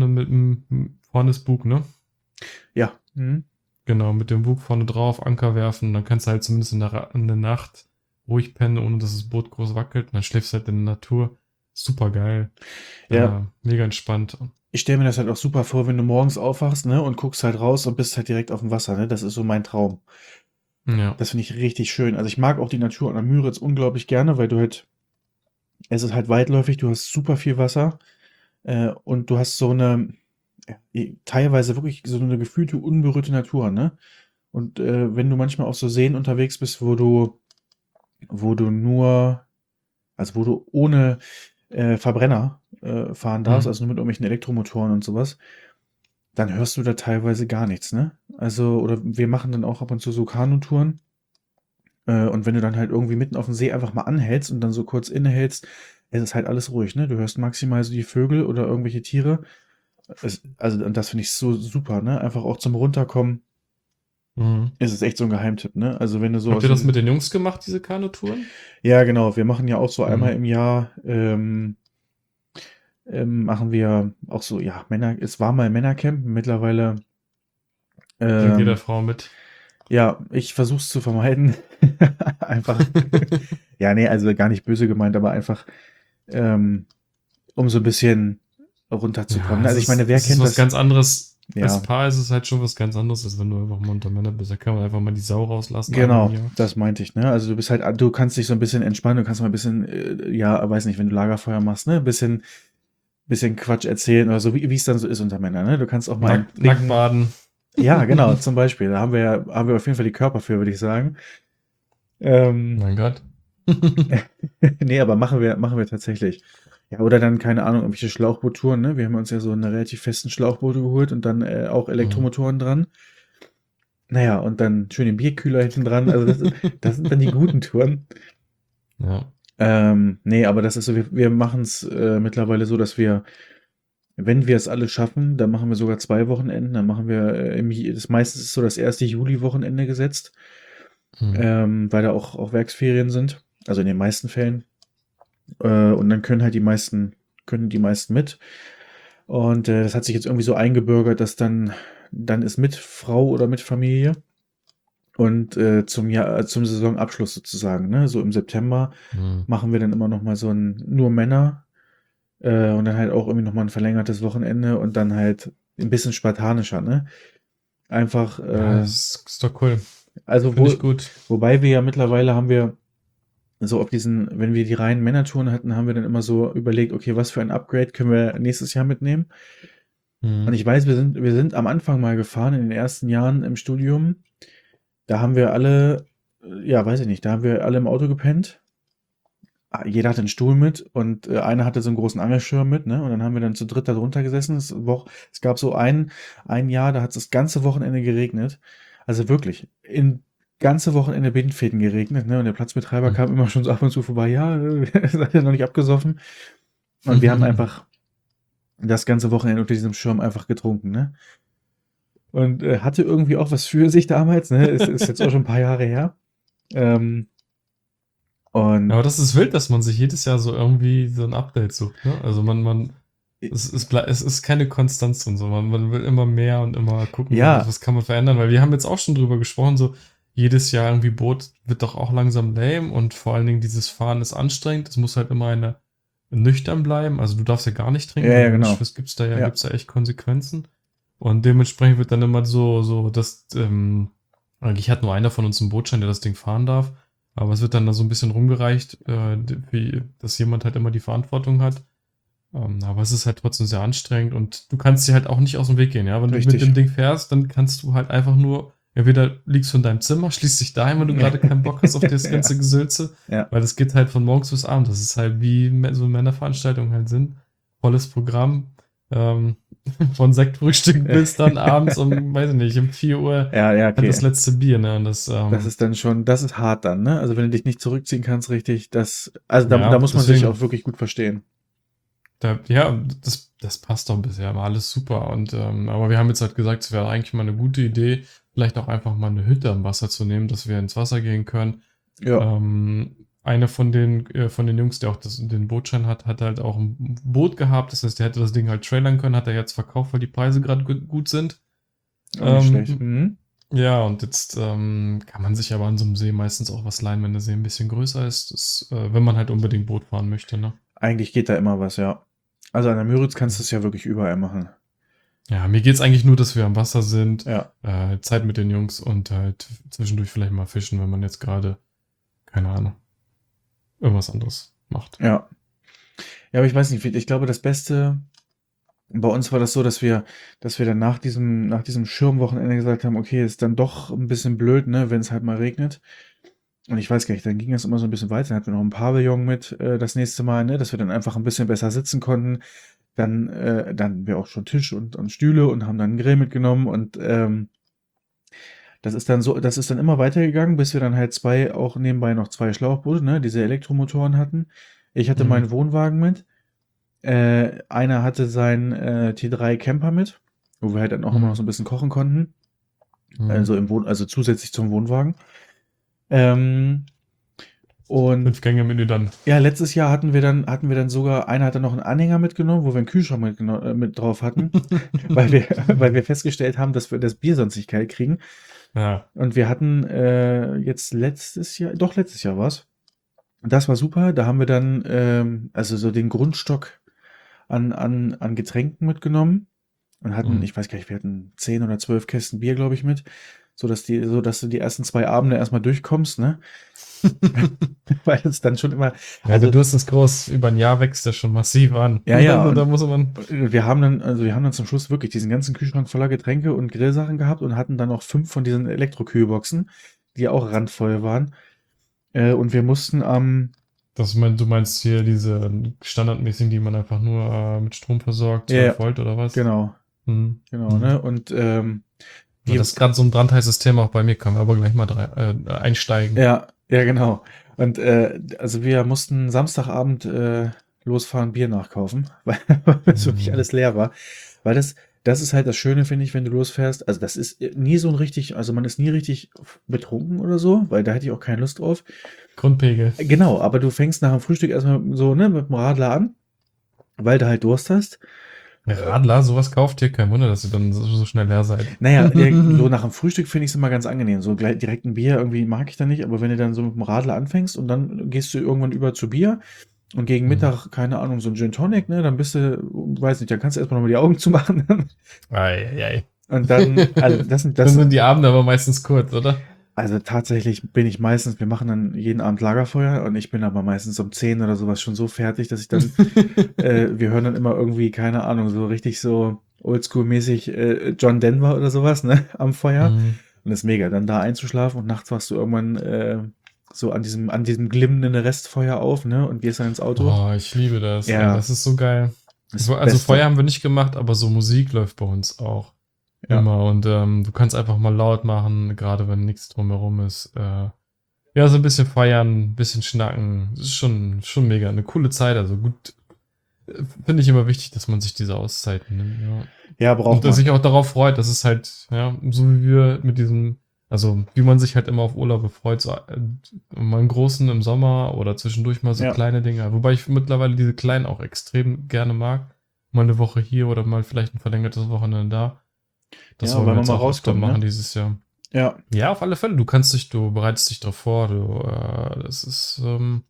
vorne ist Bug, ne? Ja. Mhm. Genau, mit dem Bug vorne drauf, Anker werfen, dann kannst du halt zumindest in der Nacht ruhig pennen, ohne dass das Boot groß wackelt. Und dann schläfst du halt in der Natur. Super geil. Ja, Mega entspannt. ich stelle mir das halt auch super vor, wenn du morgens aufwachst, ne, und guckst halt raus und bist halt direkt auf dem Wasser, ne? Das ist so mein Traum. Ja. Das finde ich richtig schön. Also ich mag auch die Natur an der Müritz unglaublich gerne, weil du halt, es ist halt weitläufig, du hast super viel Wasser und du hast so eine, teilweise wirklich so eine gefühlte unberührte Natur, ne? Und wenn du manchmal auf so Seen unterwegs bist, wo du nur, also wo du ohne Verbrenner fahren darfst, Mhm. also nur mit irgendwelchen Elektromotoren und sowas, dann hörst du da teilweise gar nichts, ne? Also, oder wir machen dann auch ab und zu so Kanutouren. Und wenn du dann halt irgendwie mitten auf dem See einfach mal anhältst und dann so kurz innehältst, es ist halt alles ruhig, ne? Du hörst maximal so die Vögel oder irgendwelche Tiere. Also, und das finde ich so super, ne? Einfach auch zum Runterkommen Mhm. ist es echt so ein Geheimtipp, ne? Also, wenn du so Habt aus ihr das diesem, mit den Jungs gemacht, diese Kanutouren? ja, genau, wir machen ja auch so einmal Mhm. im Jahr, machen wir auch so, ja, es war mal Männercamp, mittlerweile, Bringt jeder ähm, Frau mit. ja, ich versuche es zu vermeiden. Einfach, ja, nee, also gar nicht böse gemeint, aber einfach, ähm, um so ein bisschen runterzukommen, Ja, ne? Also ich meine, wer es ist kennt was das? ganz anderes. Als Ja, Paar ist es halt schon was ganz anderes, als wenn du einfach mal unter Männern bist. Da kann man einfach mal die Sau rauslassen, einmal im genau, Jahr. das meinte ich, ne? Also du bist halt, du kannst dich so ein bisschen entspannen, du kannst mal ein bisschen, ja, weiß nicht, wenn du Lagerfeuer machst, ne? Bisschen Quatsch erzählen oder so, wie es dann so ist unter Männern, ne? Du kannst auch mal einen Nackt trinken. baden. Ja, genau, zum Beispiel. Da haben wir auf jeden Fall die Körper für, würde ich sagen. Ähm, Mein Gott. nee, aber machen wir tatsächlich. Ja, oder dann, keine Ahnung, irgendwelche Schlauchboottouren, ne? Wir haben uns ja so eine relativ festen Schlauchboote geholt und dann auch Mhm. Elektromotoren dran. Naja, und dann schön den Bierkühler hinten dran. Also das sind dann die guten Touren. Ja. Nee, aber das ist so, wir machen es mittlerweile so, dass wir, wenn wir es alle schaffen, dann machen wir sogar 2 Wochenenden. Dann machen wir das meistens ist so das erste Juli-Wochenende gesetzt, Mhm. weil da auch Werksferien sind. Also in den meisten Fällen. Und dann können die meisten mit. Und das hat sich jetzt irgendwie so eingebürgert, dass dann ist mit Frau oder mit Familie. Und zum Saisonabschluss sozusagen, ne? So im September Mhm. machen wir dann immer noch mal so ein nur Männer und dann halt auch irgendwie noch mal ein verlängertes Wochenende und dann halt ein bisschen spartanischer, ne? Einfach, Ja, das ist doch cool. also Finde ich gut. wobei wir ja mittlerweile haben wir so auf diesen, wenn wir die reinen Männertouren hatten, haben wir dann immer so überlegt, okay, was für ein Upgrade können wir nächstes Jahr mitnehmen? Und Mhm. ich weiß, wir sind am Anfang mal gefahren in den ersten Jahren im Studium. Da haben wir alle, ja, weiß ich nicht, da haben wir alle im Auto gepennt. Jeder hatte einen Stuhl mit und einer hatte so einen großen Angelschirm mit, ne? Und dann haben wir dann zu dritt da drunter gesessen. Es gab so ein Jahr, da hat es das ganze Wochenende geregnet. Also wirklich, in ganze Wochenende Bindfäden geregnet, ne? Und der Platzbetreiber kam immer schon so ab und zu vorbei, ja, seid ihr noch nicht abgesoffen? Und wir haben einfach das ganze Wochenende unter diesem Schirm einfach getrunken, ne? Und hatte irgendwie auch was für sich damals, ne? Ist jetzt auch schon ein paar Jahre her. Ähm, Aber und das ist wild, dass man sich jedes Jahr so irgendwie so ein Update sucht, ne? Also es ist keine Konstanz und so. Man will immer mehr und immer gucken, ja, was kann man verändern, weil wir haben jetzt auch schon drüber gesprochen, so jedes Jahr irgendwie Boot wird doch auch langsam lame und vor allen Dingen dieses Fahren ist anstrengend. Es muss halt immer eine nüchtern bleiben. Also du darfst ja gar nicht trinken. ja, Wenn ja, du genau. mischst, Ja, gibt's da echt Konsequenzen. Und dementsprechend wird dann immer so, dass eigentlich hat nur einer von uns einen Bootschein, der das Ding fahren darf. Aber es wird dann da so ein bisschen rumgereicht, dass jemand halt immer die Verantwortung hat. Aber es ist halt trotzdem sehr anstrengend und du kannst dir halt auch nicht aus dem Weg gehen, ja. Wenn du mit richtig. dem Ding fährst, dann kannst du halt einfach nur, entweder liegst du in deinem Zimmer, schließt dich daheim, wenn du gerade keinen Bock hast auf das Ja, ganze Gesülze, ja, weil das geht halt von morgens bis abends. Das ist halt wie so Männerveranstaltungen halt sind. Volles Programm. Ähm, von Sektfrühstück bis dann abends um, weiß ich nicht, um 4 Uhr ja, ja, halt das okay. letzte Bier, ne? Und Das ist dann schon, das ist hart dann, ne? Also wenn du dich nicht zurückziehen kannst, richtig, also da ja, muss man sich deswegen, auch wirklich gut verstehen. ja, das passt doch bisher, war alles super. Und, aber wir haben jetzt halt gesagt, es wäre eigentlich mal eine gute Idee, vielleicht auch einfach mal eine Hütte am Wasser zu nehmen, dass wir ins Wasser gehen können. Ja, Einer von den Jungs, der auch den Bootschein hat, hat halt auch ein Boot gehabt. Das heißt, der hätte das Ding halt trailern können, hat er jetzt verkauft, weil die Preise gerade gut sind. auch nicht schlecht. Ähm, Mhm. ja, und jetzt kann man sich aber an so einem See meistens auch was leihen, wenn der See ein bisschen größer ist. Wenn man halt unbedingt Boot fahren möchte, ne? Eigentlich geht da immer was, ja. Also an der Müritz kannst du es ja wirklich überall machen. Ja, mir geht's eigentlich nur, dass wir am Wasser sind, Ja, Zeit mit den Jungs und halt zwischendurch vielleicht mal fischen, wenn man jetzt gerade, keine Ahnung, irgendwas anderes macht. ja. Ja, aber ich weiß nicht, ich glaube, das Beste, bei uns war das so, dass wir dann nach diesem Schirmwochenende gesagt haben, okay, ist dann doch ein bisschen blöd, ne, wenn es halt mal regnet. Und ich weiß gar nicht, dann ging das immer so ein bisschen weiter. Dann hatten wir noch ein Pavillon mit das nächste Mal, ne, dass wir dann einfach ein bisschen besser sitzen konnten. Dann haben wir auch schon Tisch und Stühle und haben dann einen Grill mitgenommen und das ist dann immer weitergegangen, bis wir dann halt auch nebenbei noch zwei Schlauchboote, ne, diese Elektromotoren hatten. Ich hatte Mhm. meinen Wohnwagen mit. Einer hatte seinen T3 Camper mit, wo wir halt dann auch immer noch Mhm. so ein bisschen kochen konnten. Mhm. Also zusätzlich zum Wohnwagen. Ähm, und 5-Gänge-Menü dann. ja, letztes Jahr hatten wir dann sogar, einer hatte noch einen Anhänger mitgenommen, wo wir einen Kühlschrank mit drauf hatten, weil wir festgestellt haben, dass wir das Bier sonst nicht kalt kriegen. Ja. Und wir hatten jetzt letztes Jahr war's. Das war super. Da haben wir dann also so den Grundstock an Getränken mitgenommen und hatten, Mhm. ich weiß gar nicht, wir hatten 10 oder 12 Kästen Bier, glaube ich, mit, so dass du die ersten 2 Abende erstmal durchkommst, ne? Weil es dann schon immer, Ja, der also Durst ist groß. Über ein Jahr wächst der schon massiv an. ja, ja, Also da und muss man. wir haben dann zum Schluss wirklich diesen ganzen Kühlschrank voller Getränke und Grillsachen gehabt und hatten dann noch 5 von diesen Elektrokühlboxen, die auch randvoll waren. Und wir mussten Du meinst hier diese standardmäßigen, die man einfach nur mit Strom versorgt, ja, ja, 12 Volt oder was? genau, Mhm. genau, Mhm. ne? Und Ja, wir, das ist gerade so ein brandheißes Thema auch bei mir, können wir aber gleich mal einsteigen. ja, ja, genau. Und also wir mussten Samstagabend losfahren, Bier nachkaufen, weil es wirklich Mhm. alles leer war. Weil das ist halt das Schöne, finde ich, wenn du losfährst. Also das ist nie so ein richtig, also man ist nie richtig betrunken oder so, weil da hätte ich auch keine Lust drauf. Grundpegel. Genau, aber du fängst nach dem Frühstück erstmal so, ne, mit dem Radler an, weil du halt Durst hast. Radler, sowas kauft ihr, kein Wunder, dass ihr dann so schnell leer seid. Naja, so nach dem Frühstück finde ich es immer ganz angenehm. So gleich direkt ein Bier irgendwie mag ich da nicht, aber wenn du dann so mit dem Radler anfängst und dann gehst du irgendwann über zu Bier und gegen Mhm. Mittag, keine Ahnung, so ein Gin Tonic, ne, dann bist du, weiß nicht, dann kannst du erstmal nochmal die Augen zumachen. Ei. Und dann, also Dann sind die Abende aber meistens kurz, oder? also tatsächlich bin ich meistens, wir machen dann jeden Abend Lagerfeuer und ich bin aber meistens um 10 oder sowas schon so fertig, dass ich dann, wir hören dann immer irgendwie, keine Ahnung, so richtig so oldschool-mäßig John Denver oder sowas, ne, am Feuer. Mhm. Und das ist mega, dann da einzuschlafen und nachts wachst du irgendwann so an diesem glimmenden Restfeuer auf, ne, und gehst dann ins Auto. Oh, ich liebe das. Ey, Ja, das ist so geil. das Also Feuer Beste. haben wir nicht gemacht, aber so Musik läuft bei uns auch Ja. immer. Und du kannst einfach mal laut machen, gerade wenn nichts drumherum ist. Ja, so ein bisschen feiern, ein bisschen schnacken. Das ist schon mega. Eine coole Zeit. Also gut, finde ich immer wichtig, dass man sich diese Auszeiten nimmt. Ja. Ja, Und braucht dass man. sich auch darauf freut, dass es halt, ja, so wie wir mit diesem, also wie man sich halt immer auf Urlaube freut, so mal einen großen im Sommer oder zwischendurch mal so Ja. kleine Dinge. Wobei ich mittlerweile diese kleinen auch extrem gerne mag. Mal eine Woche hier oder mal vielleicht ein verlängertes Wochenende da. Das Ja, wollen weil wir man jetzt mal auch öfter rauskommt, machen ne? dieses Jahr. Ja. Ja, auf alle Fälle. Du bereitest dich darauf vor. Das ist,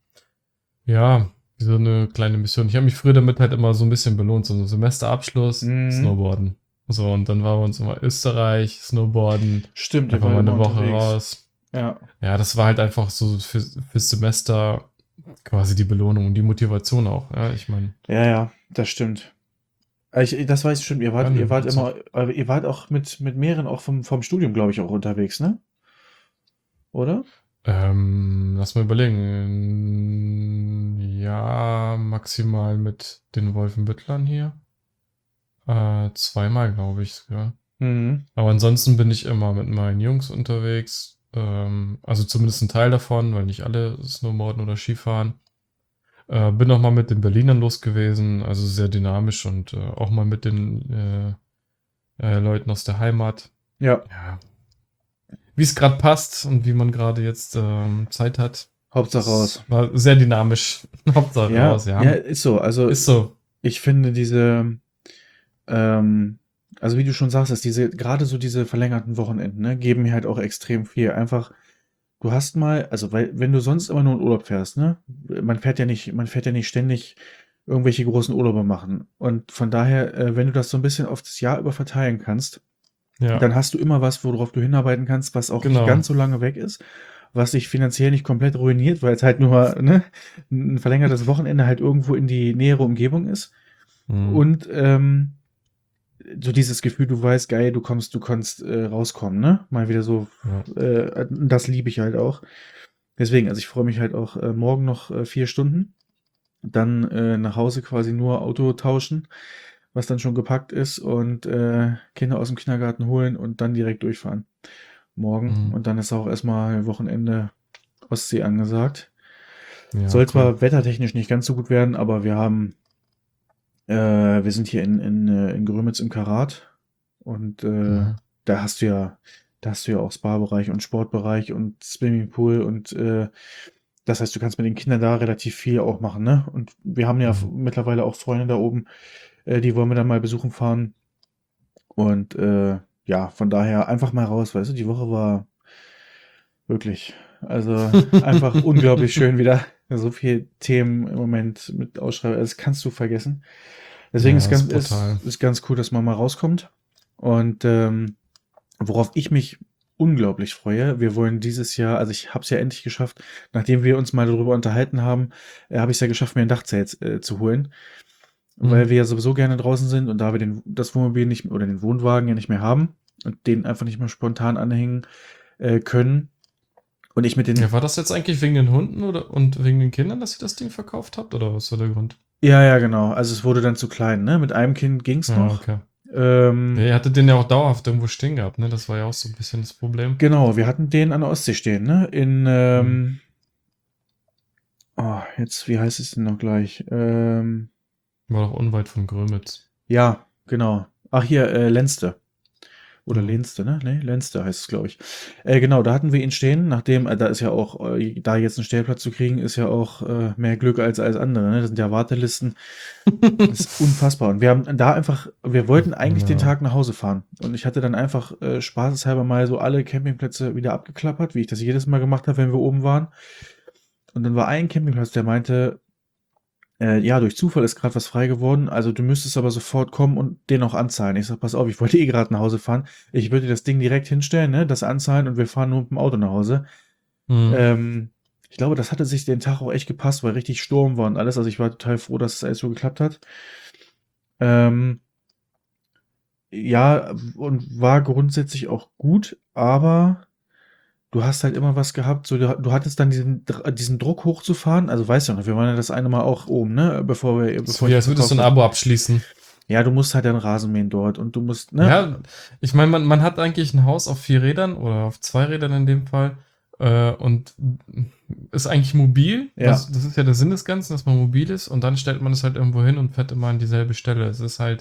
ja, wie so eine kleine Mission. Ich habe mich früher damit halt immer so ein bisschen belohnt. So ein Semesterabschluss, Mhm. Snowboarden. So, und dann waren wir uns immer Österreich, Snowboarden, Stimmt, ihr einfach wart mal immer eine Woche unterwegs. raus. Ja. Ja, das war halt einfach so fürs Semester quasi die Belohnung und die Motivation auch. Ja, ich meine, Ja, das stimmt. Das weiß ich schon, war eine ihr wart gute immer, Zeit. aber ihr wart auch mit mehreren auch vom Studium, glaube ich, auch unterwegs, ne? Oder? Lass mal überlegen. Ja, maximal mit den Wolfenbüttlern hier. Zweimal, glaube ich sogar. Mhm. Aber ansonsten bin ich immer mit meinen Jungs unterwegs. Also zumindest ein Teil davon, weil nicht alle Snowboarden oder Skifahren. Bin auch mal mit den Berlinern los gewesen, also sehr dynamisch und auch mal mit den Leuten aus der Heimat. Ja, Ja, wie es gerade passt und wie man gerade jetzt Zeit hat. Hauptsache Es raus. war sehr dynamisch. Hauptsache Ja, raus, ja. ja, ist so. Also Ist so. ich finde ähm, also wie du schon sagst, dass gerade so diese verlängerten Wochenenden, ne, geben mir halt auch extrem viel. Einfach, du hast mal, also weil, wenn du sonst immer nur in Urlaub fährst, ne, man fährt ja nicht ständig irgendwelche großen Urlaube machen. Und von daher, wenn du das so ein bisschen auf das Jahr über verteilen kannst, Ja, dann hast du immer was, worauf du hinarbeiten kannst, was auch nicht genau. ganz so lange weg ist, was dich finanziell nicht komplett ruiniert, weil es halt nur, ne, ein verlängertes Wochenende halt irgendwo in die nähere Umgebung ist. Mhm. Und so dieses Gefühl, du weißt, geil, du kannst rauskommen, ne? Mal wieder so, Ja. das liebe ich halt auch. Deswegen, also ich freue mich halt auch morgen noch 4 Stunden, dann nach Hause quasi nur Auto tauschen, was dann schon gepackt ist und Kinder aus dem Kindergarten holen und dann direkt durchfahren. Morgen. Mhm. Und dann ist auch erstmal Wochenende Ostsee angesagt. Ja, Soll cool. zwar wettertechnisch nicht ganz so gut werden, aber wir sind hier in Grömitz im Karat und Mhm. da hast du ja auch Spa-Bereich und Sportbereich und Swimmingpool und das heißt, du kannst mit den Kindern da relativ viel auch machen, ne? Und wir haben ja Mhm. mittlerweile auch Freunde da oben, die wollen wir dann mal besuchen fahren. Und ja, von daher einfach mal raus, weißt du, die Woche war wirklich, also einfach unglaublich schön wieder. So viele Themen im Moment mit Ausschreibung, das kannst du vergessen. Deswegen Ja, ist brutal. ist ganz cool, dass man mal rauskommt. Und worauf ich mich unglaublich freue, wir wollen dieses Jahr, also ich habe es ja endlich geschafft, nachdem wir uns mal darüber unterhalten haben, habe ich es ja geschafft, mir ein Dachzelt zu holen, weil Mhm. wir ja sowieso gerne draußen sind und da wir das Wohnmobil nicht oder den Wohnwagen ja nicht mehr haben und den einfach nicht mehr spontan anhängen können. Und ich mit Ja, den, war das jetzt eigentlich wegen den Hunden oder und wegen den Kindern, dass ihr das Ding verkauft habt? Oder was war der Grund? ja, genau, also es wurde dann zu klein, ne? Mit einem Kind ging's Ja, noch. okay. Ja, Ähm, ihr hattet den ja auch dauerhaft irgendwo stehen gehabt, ne? Das war ja auch so ein bisschen das Problem. genau, wir hatten den an der Ostsee stehen, ne? Mhm. Jetzt, wie heißt es denn noch gleich? War doch unweit von Grömitz. Ja, genau. Ach hier, Lenste. Oder Hm. Lenste, ne? Ne, Lenste heißt es, glaube ich. Genau, da hatten wir ihn stehen, nachdem, da ist ja auch, da jetzt einen Stellplatz zu kriegen, ist ja auch mehr Glück als alles andere, ne? Das sind ja Wartelisten. Das ist unfassbar. Und wir haben da einfach, wir wollten eigentlich den Ja. Tag nach Hause fahren. Und ich hatte dann einfach spaßeshalber mal so alle Campingplätze wieder abgeklappert, wie ich das jedes Mal gemacht habe, wenn wir oben waren. Und dann war ein Campingplatz, der meinte, ja, durch Zufall ist gerade was frei geworden, also du müsstest aber sofort kommen und den auch anzahlen. Ich sag, pass auf, ich wollte eh gerade nach Hause fahren. Ich würde dir das Ding direkt hinstellen, ne, das anzahlen und wir fahren nur mit dem Auto nach Hause. Hm. Ich glaube, das hatte sich den Tag auch echt gepasst, weil richtig Sturm war und alles. Also ich war total froh, dass es alles so geklappt hat. Ähm, ja, und war grundsätzlich auch gut, aber du hast halt immer was gehabt, so du hattest dann diesen Druck hochzufahren. Also weißt du noch, wir waren ja das eine Mal auch oben, ne, So bevor wie ich als würdest du verkauft ein habe. Abo abschließen. Ja, du musst halt dann Rasen mähen dort und du musst, ne? Ja, ich meine, man hat eigentlich ein Haus auf 4 Rädern oder auf 2 Rädern in dem Fall und ist eigentlich mobil. Ja, Das ist ja der Sinn des Ganzen, dass man mobil ist und dann stellt man es halt irgendwo hin und fährt immer an dieselbe Stelle. Es ist halt,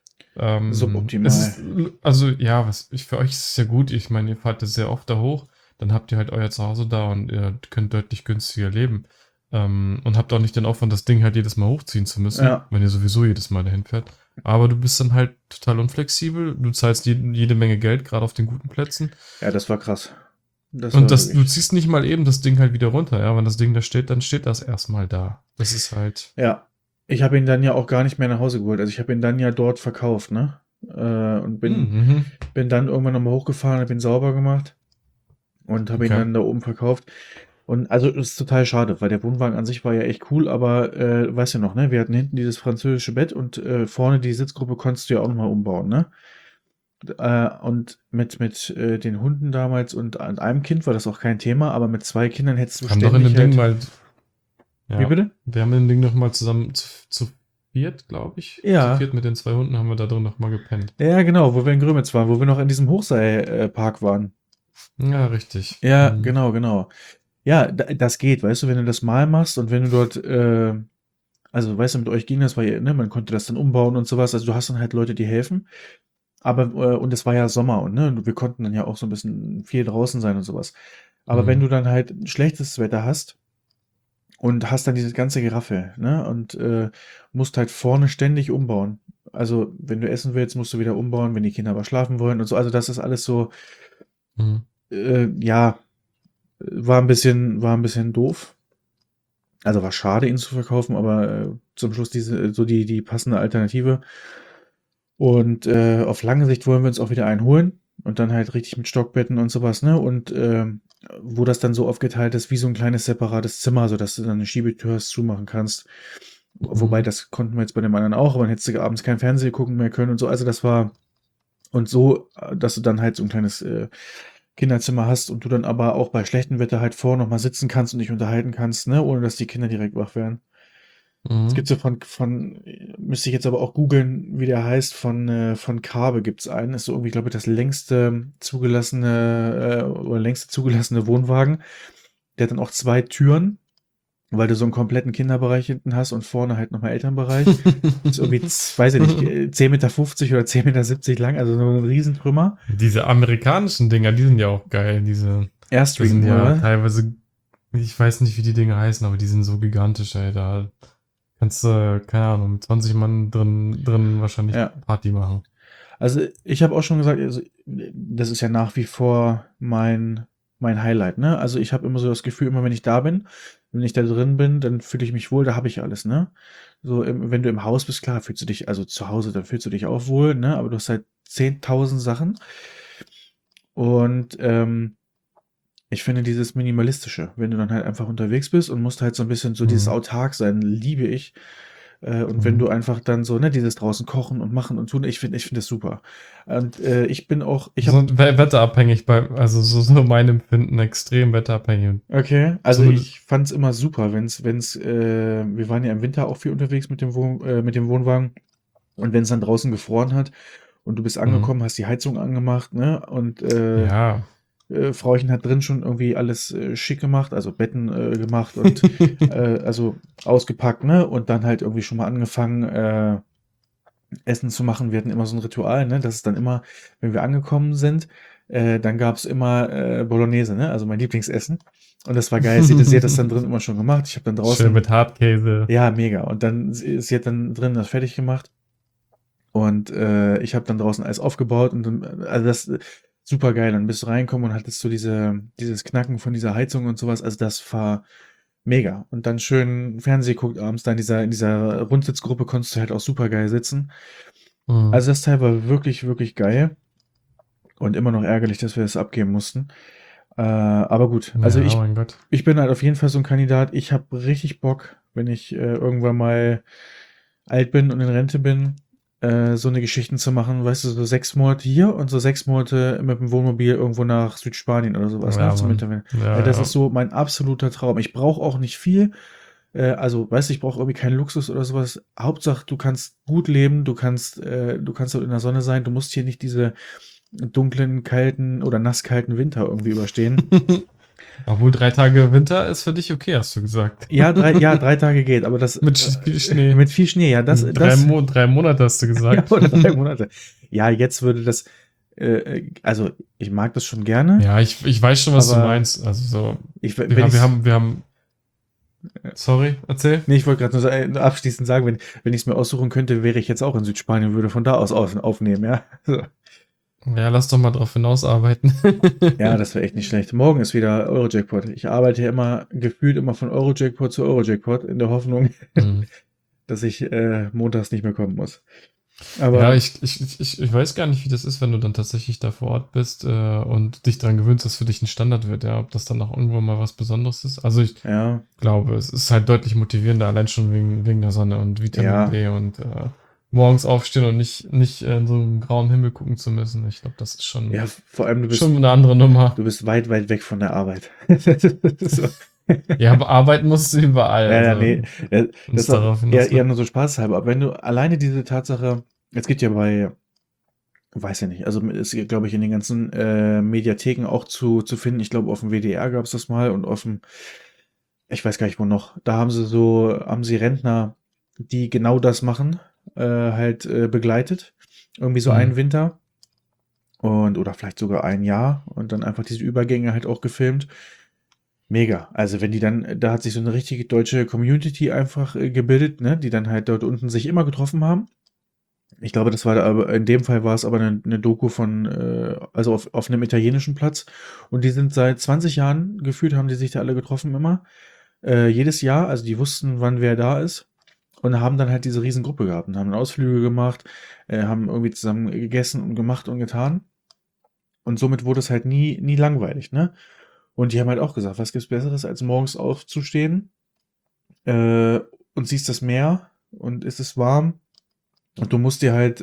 es suboptimal. ist, also ja, für euch ist es ja gut. Ich meine, ihr fahrt das sehr oft da hoch, dann habt ihr halt euer Zuhause da und ihr könnt deutlich günstiger leben. Und habt auch nicht den Aufwand, das Ding halt jedes Mal hochziehen zu müssen, Ja, wenn ihr sowieso jedes Mal dahin fährt. Aber du bist dann halt total unflexibel. Du zahlst jede Menge Geld, gerade auf den guten Plätzen. ja, das war krass. Das Und war du wirklich. ziehst nicht mal eben das Ding halt wieder runter. Ja, wenn das Ding da steht, dann steht das erstmal da. Das ist halt. Ja, ich habe ihn dann ja auch gar nicht mehr nach Hause geholt. Also ich habe ihn dann ja dort verkauft, ne? Und Mhm. bin dann irgendwann nochmal hochgefahren, habe ihn sauber gemacht und habe ihn Okay. dann da oben verkauft. Und also das ist total schade, weil der Wohnwagen an sich war ja echt cool, aber weißt du noch, ne? Wir hatten hinten dieses französische Bett und vorne die Sitzgruppe konntest du ja auch nochmal umbauen, ne? Und mit den Hunden damals und an einem Kind war das auch kein Thema, aber mit zwei Kindern hättest du Wir haben doch in ständig dem Ding halt. mal. Wie Ja. bitte? Wir haben in dem Ding noch mal zusammen zu viert, glaube ich. Zu Ja, viert mit den 2 Hunden haben wir da drin noch mal gepennt. ja, genau, wo wir in Grömitz waren, wo wir noch in diesem Hochseilpark waren. Ja, richtig. Ja, Mhm. genau, genau. Ja, das geht, weißt du, wenn du das mal machst und wenn du dort, also weißt du, mit euch ging das, weil ne, man konnte das dann umbauen und sowas. Also du hast dann halt Leute, die helfen. Aber, und es war ja Sommer und ne, wir konnten dann ja auch so ein bisschen viel draußen sein und sowas. Aber wenn Mhm. du dann halt schlechtes Wetter hast und hast dann dieses ganze Geraffel, ne, und musst halt vorne ständig umbauen. Also, wenn du essen willst, musst du wieder umbauen, wenn die Kinder aber schlafen wollen und so. Also, das ist alles so, Mhm. ja, war ein bisschen doof. Also war schade, ihn zu verkaufen, aber zum Schluss so die passende Alternative. Und auf lange Sicht wollen wir uns auch wieder einen holen und dann halt richtig mit Stockbetten und sowas, ne? Und wo das dann so aufgeteilt ist, wie so ein kleines separates Zimmer, sodass du dann eine Schiebetür hast, zumachen kannst. Wobei, Mhm. das konnten wir jetzt bei dem anderen auch, aber dann hättest du abends kein Fernsehen gucken mehr können und so. Also das war, und so, dass du dann halt so ein kleines Kinderzimmer hast und du dann aber auch bei schlechtem Wetter halt vor noch mal sitzen kannst und dich unterhalten kannst, ne, ohne dass die Kinder direkt wach werden. Es Mhm. gibt so müsste ich jetzt aber auch googeln, wie der heißt, von Kaabe gibt's einen. Ist so irgendwie, glaube ich, das längste zugelassene oder längste zugelassene Wohnwagen. Der hat dann auch zwei Türen, weil du so einen kompletten Kinderbereich hinten hast und vorne halt nochmal Elternbereich. Ist irgendwie, weiß ich nicht, 10,50 Meter oder 10,70 Meter lang, also so ein Riesentrümmer. Diese amerikanischen Dinger, die sind ja auch geil. Das sind Airstream, oder ja was? teilweise, ich weiß nicht, wie die Dinge heißen, aber die sind so gigantisch, ey. Da kannst du, keine Ahnung, mit 20 Mann drin wahrscheinlich Ja. Party machen. Also ich habe auch schon gesagt, also, das ist ja nach wie vor mein Highlight, ne? Also ich habe immer so das Gefühl, immer wenn ich da bin, wenn ich da drin bin, dann fühle ich mich wohl, da habe ich alles, ne? So, wenn du im Haus bist, klar, fühlst du dich, also zu Hause, dann fühlst du dich auch wohl, ne? Aber du hast halt 10.000 Sachen. Und ich finde dieses Minimalistische, wenn du dann halt einfach unterwegs bist und musst halt so ein bisschen so dieses Mhm. autark sein, liebe ich. Und wenn Mhm. du einfach dann so, ne, dieses draußen kochen und machen und tun, ich finde das super. Und ich bin auch, ich habe, So wetterabhängig so mein Empfinden extrem wetterabhängig. okay, also Zumindest, ich fand es immer super, wir waren ja im Winter auch viel unterwegs mit dem Wohnwagen und wenn es dann draußen gefroren hat und du bist mhm. angekommen, hast die Heizung angemacht, ne, und Ja. Frauchen hat drin schon irgendwie alles schick gemacht, also Betten gemacht und also ausgepackt, ne? Und dann halt irgendwie schon mal angefangen, Essen zu machen. Wir hatten immer so ein Ritual, ne? Das ist dann immer, wenn wir angekommen sind, dann gab es immer Bolognese, ne? Also mein Lieblingsessen. Und das war geil. Sie hat das dann drin immer schon gemacht. Ich habe dann Schön draußen, mit Hartkäse. ja, mega. Und dann, sie hat dann drin das fertig gemacht. Und ich habe dann draußen alles aufgebaut und dann, also das super geil. Dann bist du reinkommen und hattest so dieses Knacken von dieser Heizung und sowas. Also das war mega. Und dann schön Fernseh guckt abends, da in dieser Rundsitzgruppe konntest du halt auch super geil sitzen. Mhm. Also das Teil war wirklich, wirklich geil und immer noch ärgerlich, dass wir das abgeben mussten. Aber gut, also Ja, mein Gott. ich bin halt auf jeden Fall so ein Kandidat. Ich habe richtig Bock, wenn ich irgendwann mal alt bin und in Rente bin, so eine Geschichten zu machen, weißt du, so 6 Monate hier und so 6 Monate mit dem Wohnmobil irgendwo nach Südspanien oder sowas, ne, Ja, zum Mann. Winterferien. Ja, Das ja. ist so mein absoluter Traum. Ich brauche auch nicht viel. Also, weißt du, ich brauche irgendwie keinen Luxus oder sowas. Hauptsache, du kannst gut leben, du kannst dort in der Sonne sein, du musst hier nicht diese dunklen, kalten oder nasskalten Winter irgendwie überstehen. Obwohl 3 Tage Winter ist für dich okay, hast du gesagt. Ja, 3 Tage geht, aber das Mit viel Schnee. mit viel Schnee, ja, Drei Monate hast du ja, gesagt. oder 3 Monate. Ja, jetzt würde das, also ich mag das schon gerne, Ja, ich weiß schon, was du aber meinst. Also so, wenn ich, wir haben, sorry, erzähl. nee, ich wollte gerade nur abschließend sagen, wenn ich es mir aussuchen könnte, wäre ich jetzt auch in Südspanien, würde von da aus aufnehmen, ja. So. Ja, lass doch mal drauf hinausarbeiten. Ja, das wäre echt nicht schlecht. Morgen ist wieder Eurojackpot. Ich arbeite ja immer, gefühlt immer von Eurojackpot zu Eurojackpot, in der Hoffnung, Hm. dass ich montags nicht mehr kommen muss. Ja, Aber ich weiß gar nicht, wie das ist, wenn du dann tatsächlich da vor Ort bist und dich daran gewöhnst, dass für dich ein Standard wird, ja, ob das dann auch irgendwo mal was Besonderes ist. Also ich ja, glaube, es ist halt deutlich motivierender, allein schon wegen der Sonne und Vitamin ja, D und morgens aufstehen und nicht in so einen grauen Himmel gucken zu müssen. Ich glaube, das ist ja, vor allem schon eine andere Nummer. du bist weit, weit weg von der Arbeit. So. Ja, aber arbeiten musst du überall, Ja, ja, also nee, das wenn es ist auch darauf eher hinausläuft. nur so spaßhalber. Aber wenn du alleine diese Tatsache, es gibt ja bei, weiß ja nicht, also ist, glaube ich, in den ganzen Mediatheken auch zu finden. Ich glaube, auf dem WDR gab es das mal und auf dem, ich weiß gar nicht wo noch. Da haben sie Rentner, die genau das machen, halt begleitet. Irgendwie so Hm. einen Winter und oder vielleicht sogar ein Jahr und dann einfach diese Übergänge halt auch gefilmt. Mega. Also wenn die dann, da hat sich so eine richtige deutsche Community einfach gebildet, ne, die dann halt dort unten sich immer getroffen haben. Ich glaube, das war da aber, in dem Fall war es aber eine Doku von, also auf einem italienischen Platz. Und die sind seit 20 Jahren gefühlt, haben die sich da alle getroffen immer. Jedes Jahr, also die wussten, wann wer da ist. Und haben dann halt diese Riesengruppe gehabt und haben Ausflüge gemacht, haben irgendwie zusammen gegessen und gemacht und getan. Und somit wurde es halt nie langweilig, ne? Und die haben halt auch gesagt, was gibt's Besseres, als morgens aufzustehen, äh, und siehst das Meer und es ist warm und du musst dir halt,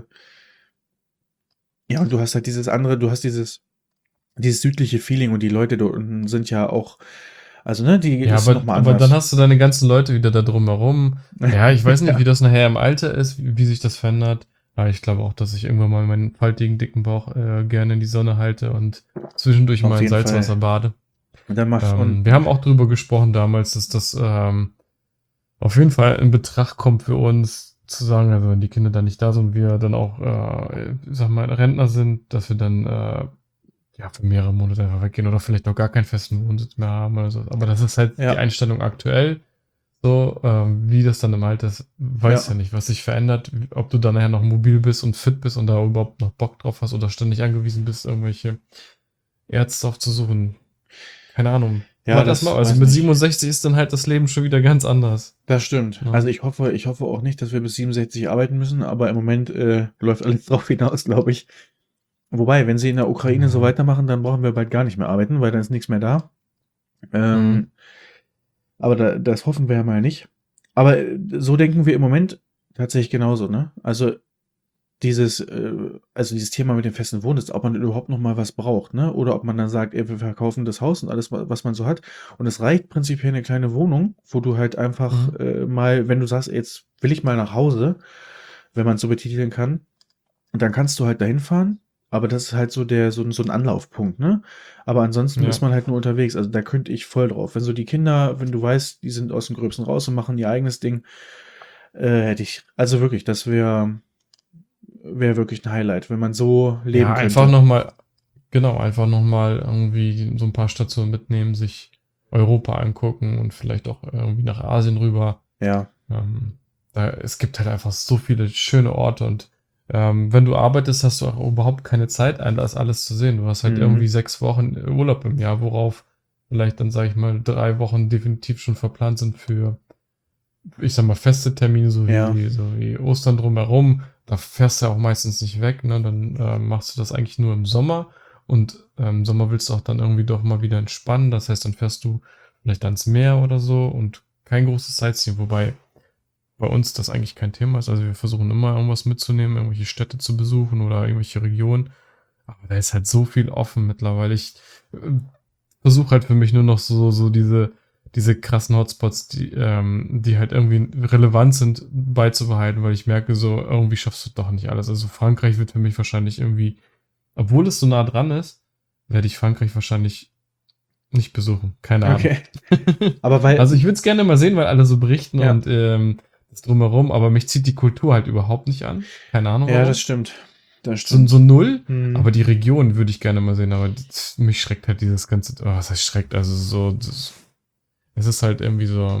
ja, und du hast halt dieses andere, du hast dieses südliche Feeling und die Leute dort unten sind ja auch, also, ne, die Ja, ist nochmal aber dann anders. hast du deine ganzen Leute wieder da drumherum. Ja, ich weiß nicht, wie Ja, das nachher im Alter ist, wie sich das verändert. Aber ich glaube auch, dass ich irgendwann mal meinen faltigen, dicken Bauch gerne in die Sonne halte und zwischendurch mal auf in jeden Salzwasser Fall. bade. Und dann macht, und Wir haben auch drüber gesprochen damals, dass das auf jeden Fall in Betracht kommt für uns zu sagen, also wenn die Kinder dann nicht da sind und wir dann auch, sag mal, Rentner sind, dass wir dann ja für mehrere Monate einfach weggehen oder vielleicht noch gar keinen festen Wohnsitz mehr haben oder so. Aber das ist halt die ja, Einstellung aktuell. So, wie das dann im Alter ist, weiß ja ja. nicht, was sich verändert, ob du dann nachher noch mobil bist und fit bist und da überhaupt noch Bock drauf hast oder ständig angewiesen bist, irgendwelche Ärzte aufzusuchen. Keine Ahnung. Ja, Warte erst mal, das also weiß mit nicht. 67 ist dann halt das Leben schon wieder ganz anders. Das stimmt. Ne? Also ich hoffe auch nicht, dass wir bis 67 arbeiten müssen, aber im Moment läuft alles drauf hinaus, glaube ich. Wobei, wenn sie in der Ukraine so Ja. weitermachen, dann brauchen wir bald gar nicht mehr arbeiten, weil dann ist nichts mehr da. Mhm. Ähm, aber das hoffen wir ja mal nicht. Aber so denken wir im Moment tatsächlich genauso, ne? Also dieses Thema mit dem festen Wohnsitz, ob man überhaupt noch mal was braucht, ne? Oder ob man dann sagt, ey, wir verkaufen das Haus und alles, was man so hat. Und es reicht prinzipiell eine kleine Wohnung, wo du halt einfach Mhm. mal, wenn du sagst, ey, jetzt will ich mal nach Hause, wenn man es so betiteln kann, und dann kannst du halt dahin fahren. Aber das ist halt so ein Anlaufpunkt, ne? Aber ansonsten ist Ja. man halt nur unterwegs. Also da könnte ich voll drauf. Wenn so die Kinder, wenn du weißt, die sind aus dem Gröbsten raus und machen ihr eigenes Ding, hätte ich, also wirklich, das wäre. wäre wirklich ein Highlight, wenn man so Ja, leben einfach könnte. nochmal, genau, einfach nochmal irgendwie so ein paar Stationen mitnehmen, sich Europa angucken und vielleicht auch irgendwie nach Asien rüber. Ja, Ähm, es gibt halt einfach so viele schöne Orte und wenn du arbeitest, hast du auch überhaupt keine Zeit, das alles zu sehen. Du hast halt irgendwie mhm. 6 Wochen Urlaub im Jahr, worauf vielleicht dann, sage ich mal, 3 Wochen definitiv schon verplant sind für, ich sag mal, feste Termine, Ja, so wie Ostern drumherum. Da fährst du ja auch meistens nicht weg, ne? Dann machst du das eigentlich nur im Sommer und im Sommer willst du auch dann irgendwie doch mal wieder entspannen. Das heißt, dann fährst du vielleicht ans Meer oder so und kein großes Sightseeing, wobei bei uns das eigentlich kein Thema ist. Also wir versuchen immer irgendwas mitzunehmen, irgendwelche Städte zu besuchen oder irgendwelche Regionen. Aber da ist halt so viel offen mittlerweile. Ich versuche halt für mich nur noch so diese krassen Hotspots, die halt irgendwie relevant sind, beizubehalten, weil ich merke, so irgendwie schaffst du doch nicht alles. Also Frankreich wird für mich wahrscheinlich irgendwie, obwohl es so nah dran ist, werde ich Frankreich wahrscheinlich nicht besuchen. Keine Ahnung. okay. Aber weil, Also ich würde es gerne mal sehen, weil alle so berichten ja, und das drumherum, aber mich zieht die Kultur halt überhaupt nicht an. Keine Ahnung ja, das warum. stimmt. Das So stimmt. null, aber Mhm. die Region würde ich gerne mal sehen, aber mich schreckt halt dieses ganze, oh, was heißt schreckt, also so, es ist halt irgendwie so,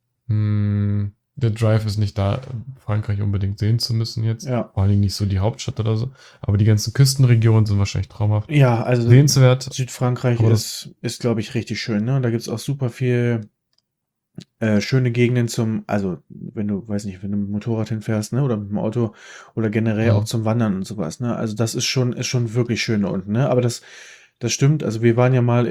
der Drive ist nicht da, Frankreich unbedingt sehen zu müssen jetzt. Ja. Vor allem nicht so die Hauptstadt oder so, aber die ganzen Küstenregionen sind wahrscheinlich traumhaft. Ja, also Sehenswert, Südfrankreich aber das, ist, glaube ich, richtig schön, ne? Da gibt es auch super viel schöne Gegenden zum, also wenn du, weiß nicht, wenn du mit dem Motorrad hinfährst, ne, oder mit dem Auto oder generell auch hm, zum Wandern und sowas, ne? Also das ist schon wirklich schön da unten, ne? Aber das stimmt. Also wir waren ja mal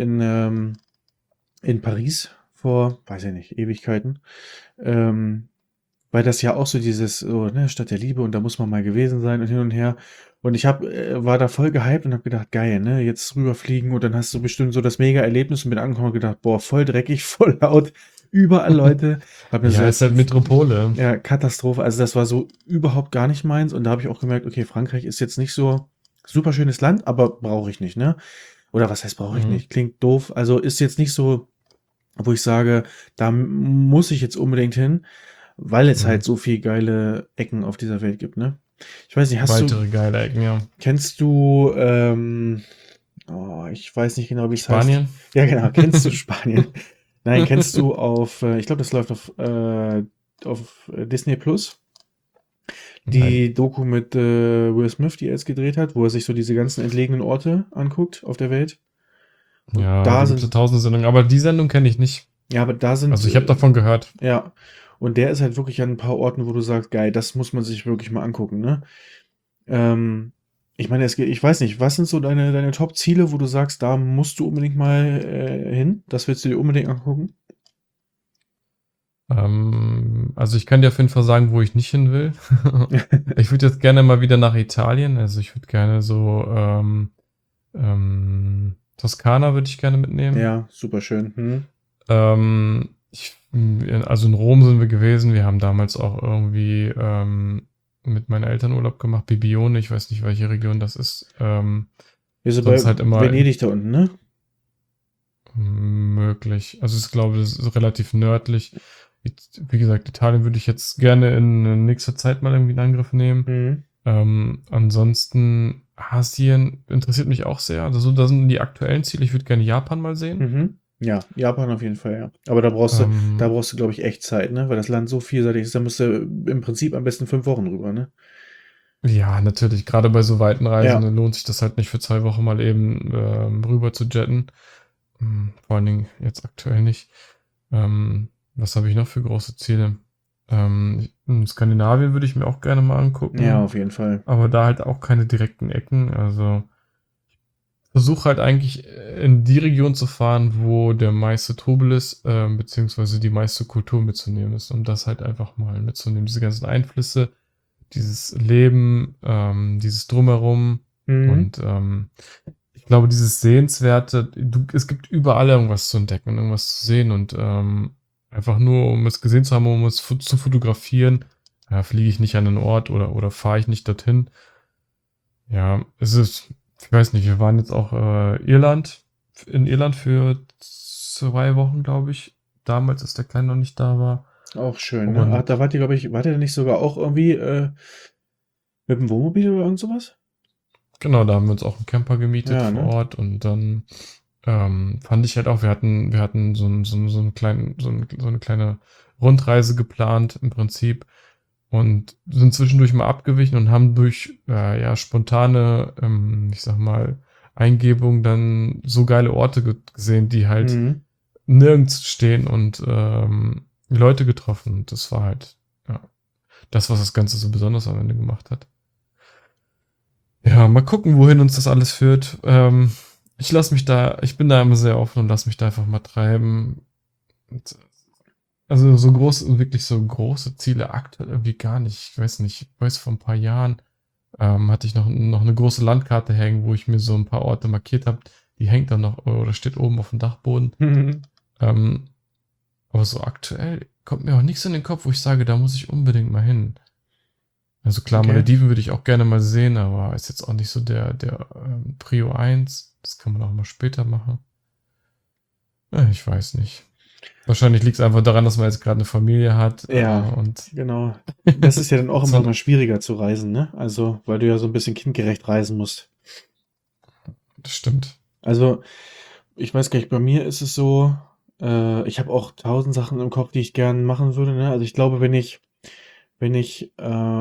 in Paris vor, weiß ich nicht, Ewigkeiten. Ähm, Weil das ja auch so dieses, so, ne, Stadt der Liebe und da muss man mal gewesen sein und hin und her. Und war da voll gehypt und habe gedacht, geil, ne, jetzt rüberfliegen und dann hast du bestimmt so das Mega-Erlebnis und bin angekommen und gedacht, boah, voll dreckig, voll laut, überall Leute. Hab mir so ja, ist halt Metropole. ja, Katastrophe. Also das war so überhaupt gar nicht meins und da habe ich auch gemerkt, okay, Frankreich ist jetzt nicht so super schönes Land, aber brauche ich nicht, ne? Oder was heißt brauche ich Mhm. nicht? Klingt doof. Also ist jetzt nicht so, wo ich sage, da muss ich jetzt unbedingt hin, weil es Mhm. halt so viel geile Ecken auf dieser Welt gibt, ne? Ich weiß nicht, Weitere geile Ecken, ja. kennst du, oh, ich weiß nicht genau, wie es heißt. Spanien? Ja, genau, kennst du Spanien? Nein, kennst du ich glaube, das läuft auf Disney Plus, Nein. die Doku mit Will Smith, die er jetzt gedreht hat, wo er sich so diese ganzen entlegenen Orte anguckt auf der Welt. Und Ja, da da gibt es ja sind, tausende Sendungen, aber die Sendung kenne ich nicht. ja, aber da sind, Also ich habe davon gehört. ja, und der ist halt wirklich an ein paar Orten, wo du sagst, geil, das muss man sich wirklich mal angucken, ne? Ähm, ich meine, ich weiß nicht, was sind so deine Top-Ziele, wo du sagst, da musst du unbedingt mal hin? Das willst du dir unbedingt angucken? Also ich kann dir auf jeden Fall sagen, wo ich nicht hin will. Ich würde jetzt gerne mal wieder nach Italien. Also ich würde gerne so Toskana würde ich gerne mitnehmen. Ja, super schön. Hm. Also in Rom sind wir gewesen. Wir haben damals auch irgendwie mit meinen Eltern Urlaub gemacht. Bibione, ich weiß nicht, welche Region das ist. Wir sind bei Sonst halt immer Venedig da unten, ne? möglich. Also ich glaube, das ist relativ nördlich. Wie gesagt, Italien würde ich jetzt gerne in nächster Zeit mal irgendwie in Angriff nehmen. Mhm. Ansonsten Asien interessiert mich auch sehr. Also da sind die aktuellen Ziele. Ich würde gerne Japan mal sehen. Mhm. Ja, Japan auf jeden Fall, ja. Aber da Ähm, brauchst du, glaube ich, echt Zeit, ne? Weil das Land so vielseitig ist, da musst du im Prinzip am besten 5 Wochen rüber, ne? ja, natürlich. Gerade bei so weiten Reisen Ja. lohnt sich das halt nicht für 2 Wochen mal eben rüber zu jetten. Vor allen Dingen jetzt aktuell nicht. Was habe ich noch für große Ziele? In Skandinavien würde ich mir auch gerne mal Ja, angucken, auf jeden Fall. aber da halt auch keine direkten Ecken. Also versuche halt eigentlich in die Region zu fahren, wo der meiste Trubel ist, beziehungsweise die meiste Kultur mitzunehmen ist, um das halt einfach mal mitzunehmen. Diese ganzen Einflüsse, dieses Leben, dieses Drumherum Mhm. und ich glaube, dieses Sehenswerte, es gibt überall irgendwas zu entdecken und irgendwas zu sehen und einfach nur, um es gesehen zu haben, um es zu fotografieren, fliege ich nicht an den Ort oder fahre ich nicht dorthin. Ja, ich weiß nicht, wir waren jetzt auch in Irland für 2 Wochen, glaube ich. Damals, als der Kleine noch nicht da war. Auch schön, ne? Ach, Und da wart ihr, glaube ich, wart ihr nicht sogar auch irgendwie Mit dem Wohnmobil oder irgend sowas? Genau, da haben wir uns auch einen Camper gemietet Ja, vor ne? Ort und dann fand ich halt auch, wir hatten so eine kleine Rundreise geplant im Prinzip und sind zwischendurch mal abgewichen und haben durch ja, spontane, ich sag mal, Eingebung dann so geile Orte gesehen, die halt Mhm. nirgends stehen und Leute getroffen. Und das war halt ja, das, was das Ganze so besonders am Ende gemacht hat. Ja, mal gucken, wohin uns das alles führt. Ich bin da immer sehr offen und lass mich da einfach mal treiben. Und, also wirklich so große Ziele aktuell irgendwie gar nicht. Ich weiß nicht, ich weiß vor ein paar Jahren hatte ich noch eine große Landkarte hängen, wo ich mir so ein paar Orte markiert habe. Die hängt dann noch oder steht oben auf dem Dachboden. Mhm. Ähm, aber so aktuell kommt mir auch nichts in den Kopf, wo ich sage, da muss ich unbedingt mal hin. Also klar, Okay. Malediven würde ich auch gerne mal sehen, aber ist jetzt auch nicht so der Prio 1. Das kann man auch mal später machen. Ja, ich weiß nicht. Wahrscheinlich liegt es einfach daran, dass man jetzt gerade eine Familie hat Ja, und genau. Das ist ja dann auch dass immer man, mal schwieriger zu reisen, ne? Also, weil du ja so ein bisschen kindgerecht reisen musst. das stimmt. Also, ich weiß gar nicht, bei mir ist es so, ich habe auch tausend Sachen im Kopf, die ich gern machen würde, ne? Also, ich glaube, wenn ich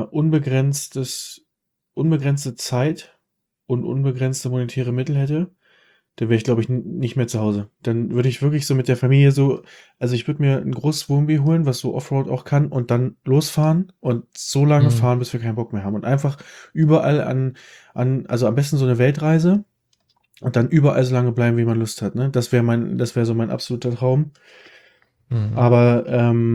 unbegrenzte Zeit und unbegrenzte monetäre Mittel hätte, dann wäre ich, glaube ich, nicht mehr zu Hause. Dann würde ich wirklich so mit der Familie so, also ich würde mir ein großes Wohnmobil holen, was so Offroad auch kann, und dann losfahren und so lange Hm. fahren, bis wir keinen Bock mehr haben. Und einfach überall also am besten so eine Weltreise und dann überall so lange bleiben, wie man Lust hat. Ne? Das wäre so mein absoluter Traum. Hm. Aber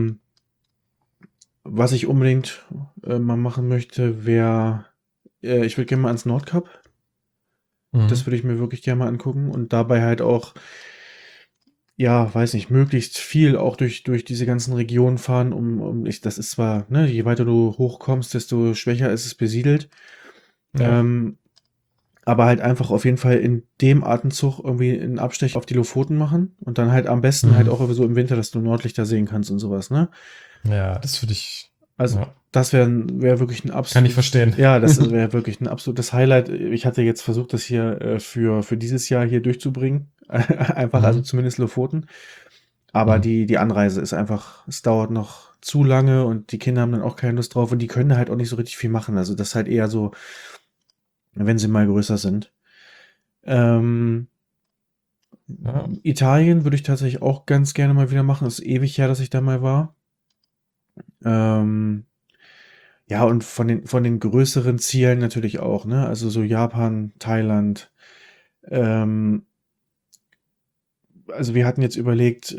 was ich unbedingt mal machen möchte, wäre, ich würde gerne mal ans Nordkap. Hm. Das würde ich mir wirklich gerne mal angucken und dabei halt auch, ja, weiß nicht, möglichst viel auch durch diese ganzen Regionen fahren, das ist zwar, ne, je weiter du hochkommst, desto schwächer ist es besiedelt, Ja. ähm, aber halt einfach auf jeden Fall in dem Atemzug irgendwie einen Abstecher auf die Lofoten machen und dann halt am besten halt Hm. auch so im Winter, dass du Nordlichter sehen kannst und sowas, ne? Ja, das würde ich, Also, ja, das wäre wirklich ein kann ich absolut, verstehen. ja, das wäre wirklich ein absolutes Highlight. Ich hatte jetzt versucht, das hier für dieses Jahr hier durchzubringen. Einfach, also Mhm. zumindest Lofoten. Aber Mhm. die Anreise ist einfach, es dauert noch zu lange und die Kinder haben dann auch keine Lust drauf und die können halt auch nicht so richtig viel machen. Also das ist halt eher so, wenn sie mal größer sind. Ähm, Ja. Italien würde ich tatsächlich auch ganz gerne mal wieder machen. Ist ewig her, dass ich da mal war. Ähm, ja, und von den größeren Zielen natürlich auch, ne? Also so Japan, Thailand. Ähm, also wir hatten jetzt überlegt,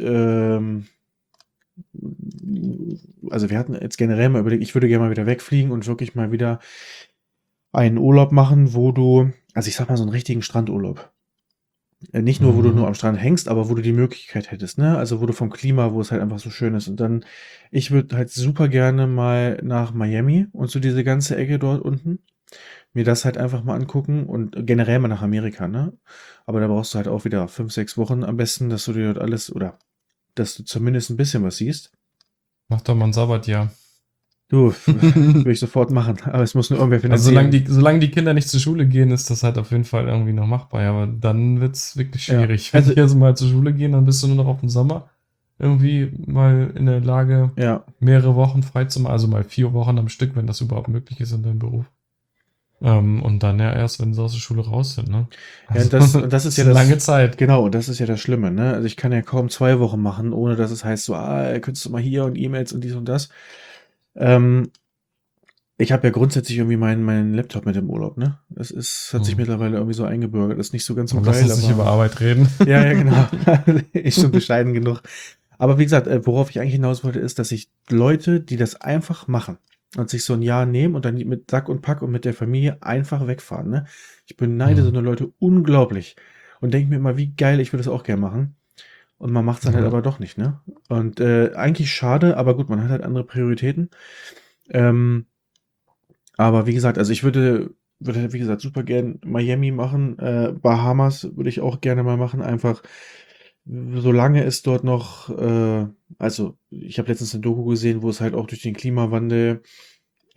also wir hatten jetzt generell mal überlegt, ich würde gerne mal wieder wegfliegen und wirklich mal wieder einen Urlaub machen, also ich sag mal so einen richtigen Strandurlaub. Nicht nur, wo du nur Mhm. am Strand hängst, aber wo du die Möglichkeit hättest, ne? Also wo du vom Klima, wo es halt einfach so schön ist. Und dann, ich würde halt super gerne mal nach Miami und so diese ganze Ecke dort unten. Mir das halt einfach mal angucken und generell mal nach Amerika, ne? Aber da brauchst du halt auch wieder 5, 6 Wochen am besten, dass du dir dort alles oder dass du zumindest ein bisschen was siehst. Mach doch mal ein Sabbatjahr. Du, würde ich sofort machen, aber es muss nur irgendwer Also finanzieren. solange die Kinder nicht zur Schule gehen, ist das halt auf jeden Fall irgendwie noch machbar. Ja, aber dann wird's wirklich Ja, schwierig. Wenn also, die also mal zur Schule gehen, dann bist du nur noch auf den Sommer irgendwie mal in der Lage, ja, mehrere Wochen frei zu machen. Also mal 4 Wochen am Stück, wenn das überhaupt möglich ist in deinem Beruf. Und dann ja erst, wenn sie aus der Schule raus sind, ne? ja, Also, und das ist ist ja eine lange das, Zeit. genau, und das ist ja das Schlimme, ne? Also ich kann ja kaum 2 Wochen machen, ohne dass es heißt so, könntest du mal hier und E-Mails und dies und das. Ähm, Ich habe ja grundsätzlich irgendwie meinen Laptop mit im Urlaub, ne? Hat sich Hm. mittlerweile irgendwie so eingebürgert. Ist nicht so ganz so Und lass geil, uns nicht über aber Arbeit reden. ja, ja, genau. Ist schon bescheiden genug. Aber wie gesagt, worauf ich eigentlich hinaus wollte, ist, dass ich Leute, die das einfach machen und sich so ein Jahr nehmen und dann mit Sack und Pack und mit der Familie einfach wegfahren, ne? Ich beneide so Hm. eine Leute unglaublich und denke mir immer, wie geil, ich würde das auch gerne machen. Und man macht es dann halt Ja. aber doch nicht, ne? Und eigentlich schade, aber gut, man hat halt andere Prioritäten. Ähm, aber wie gesagt, also würde wie gesagt, super gern Miami machen. Bahamas würde ich auch gerne mal machen. Einfach, solange es dort noch, also ich habe letztens eine Doku gesehen, wo es halt auch durch den Klimawandel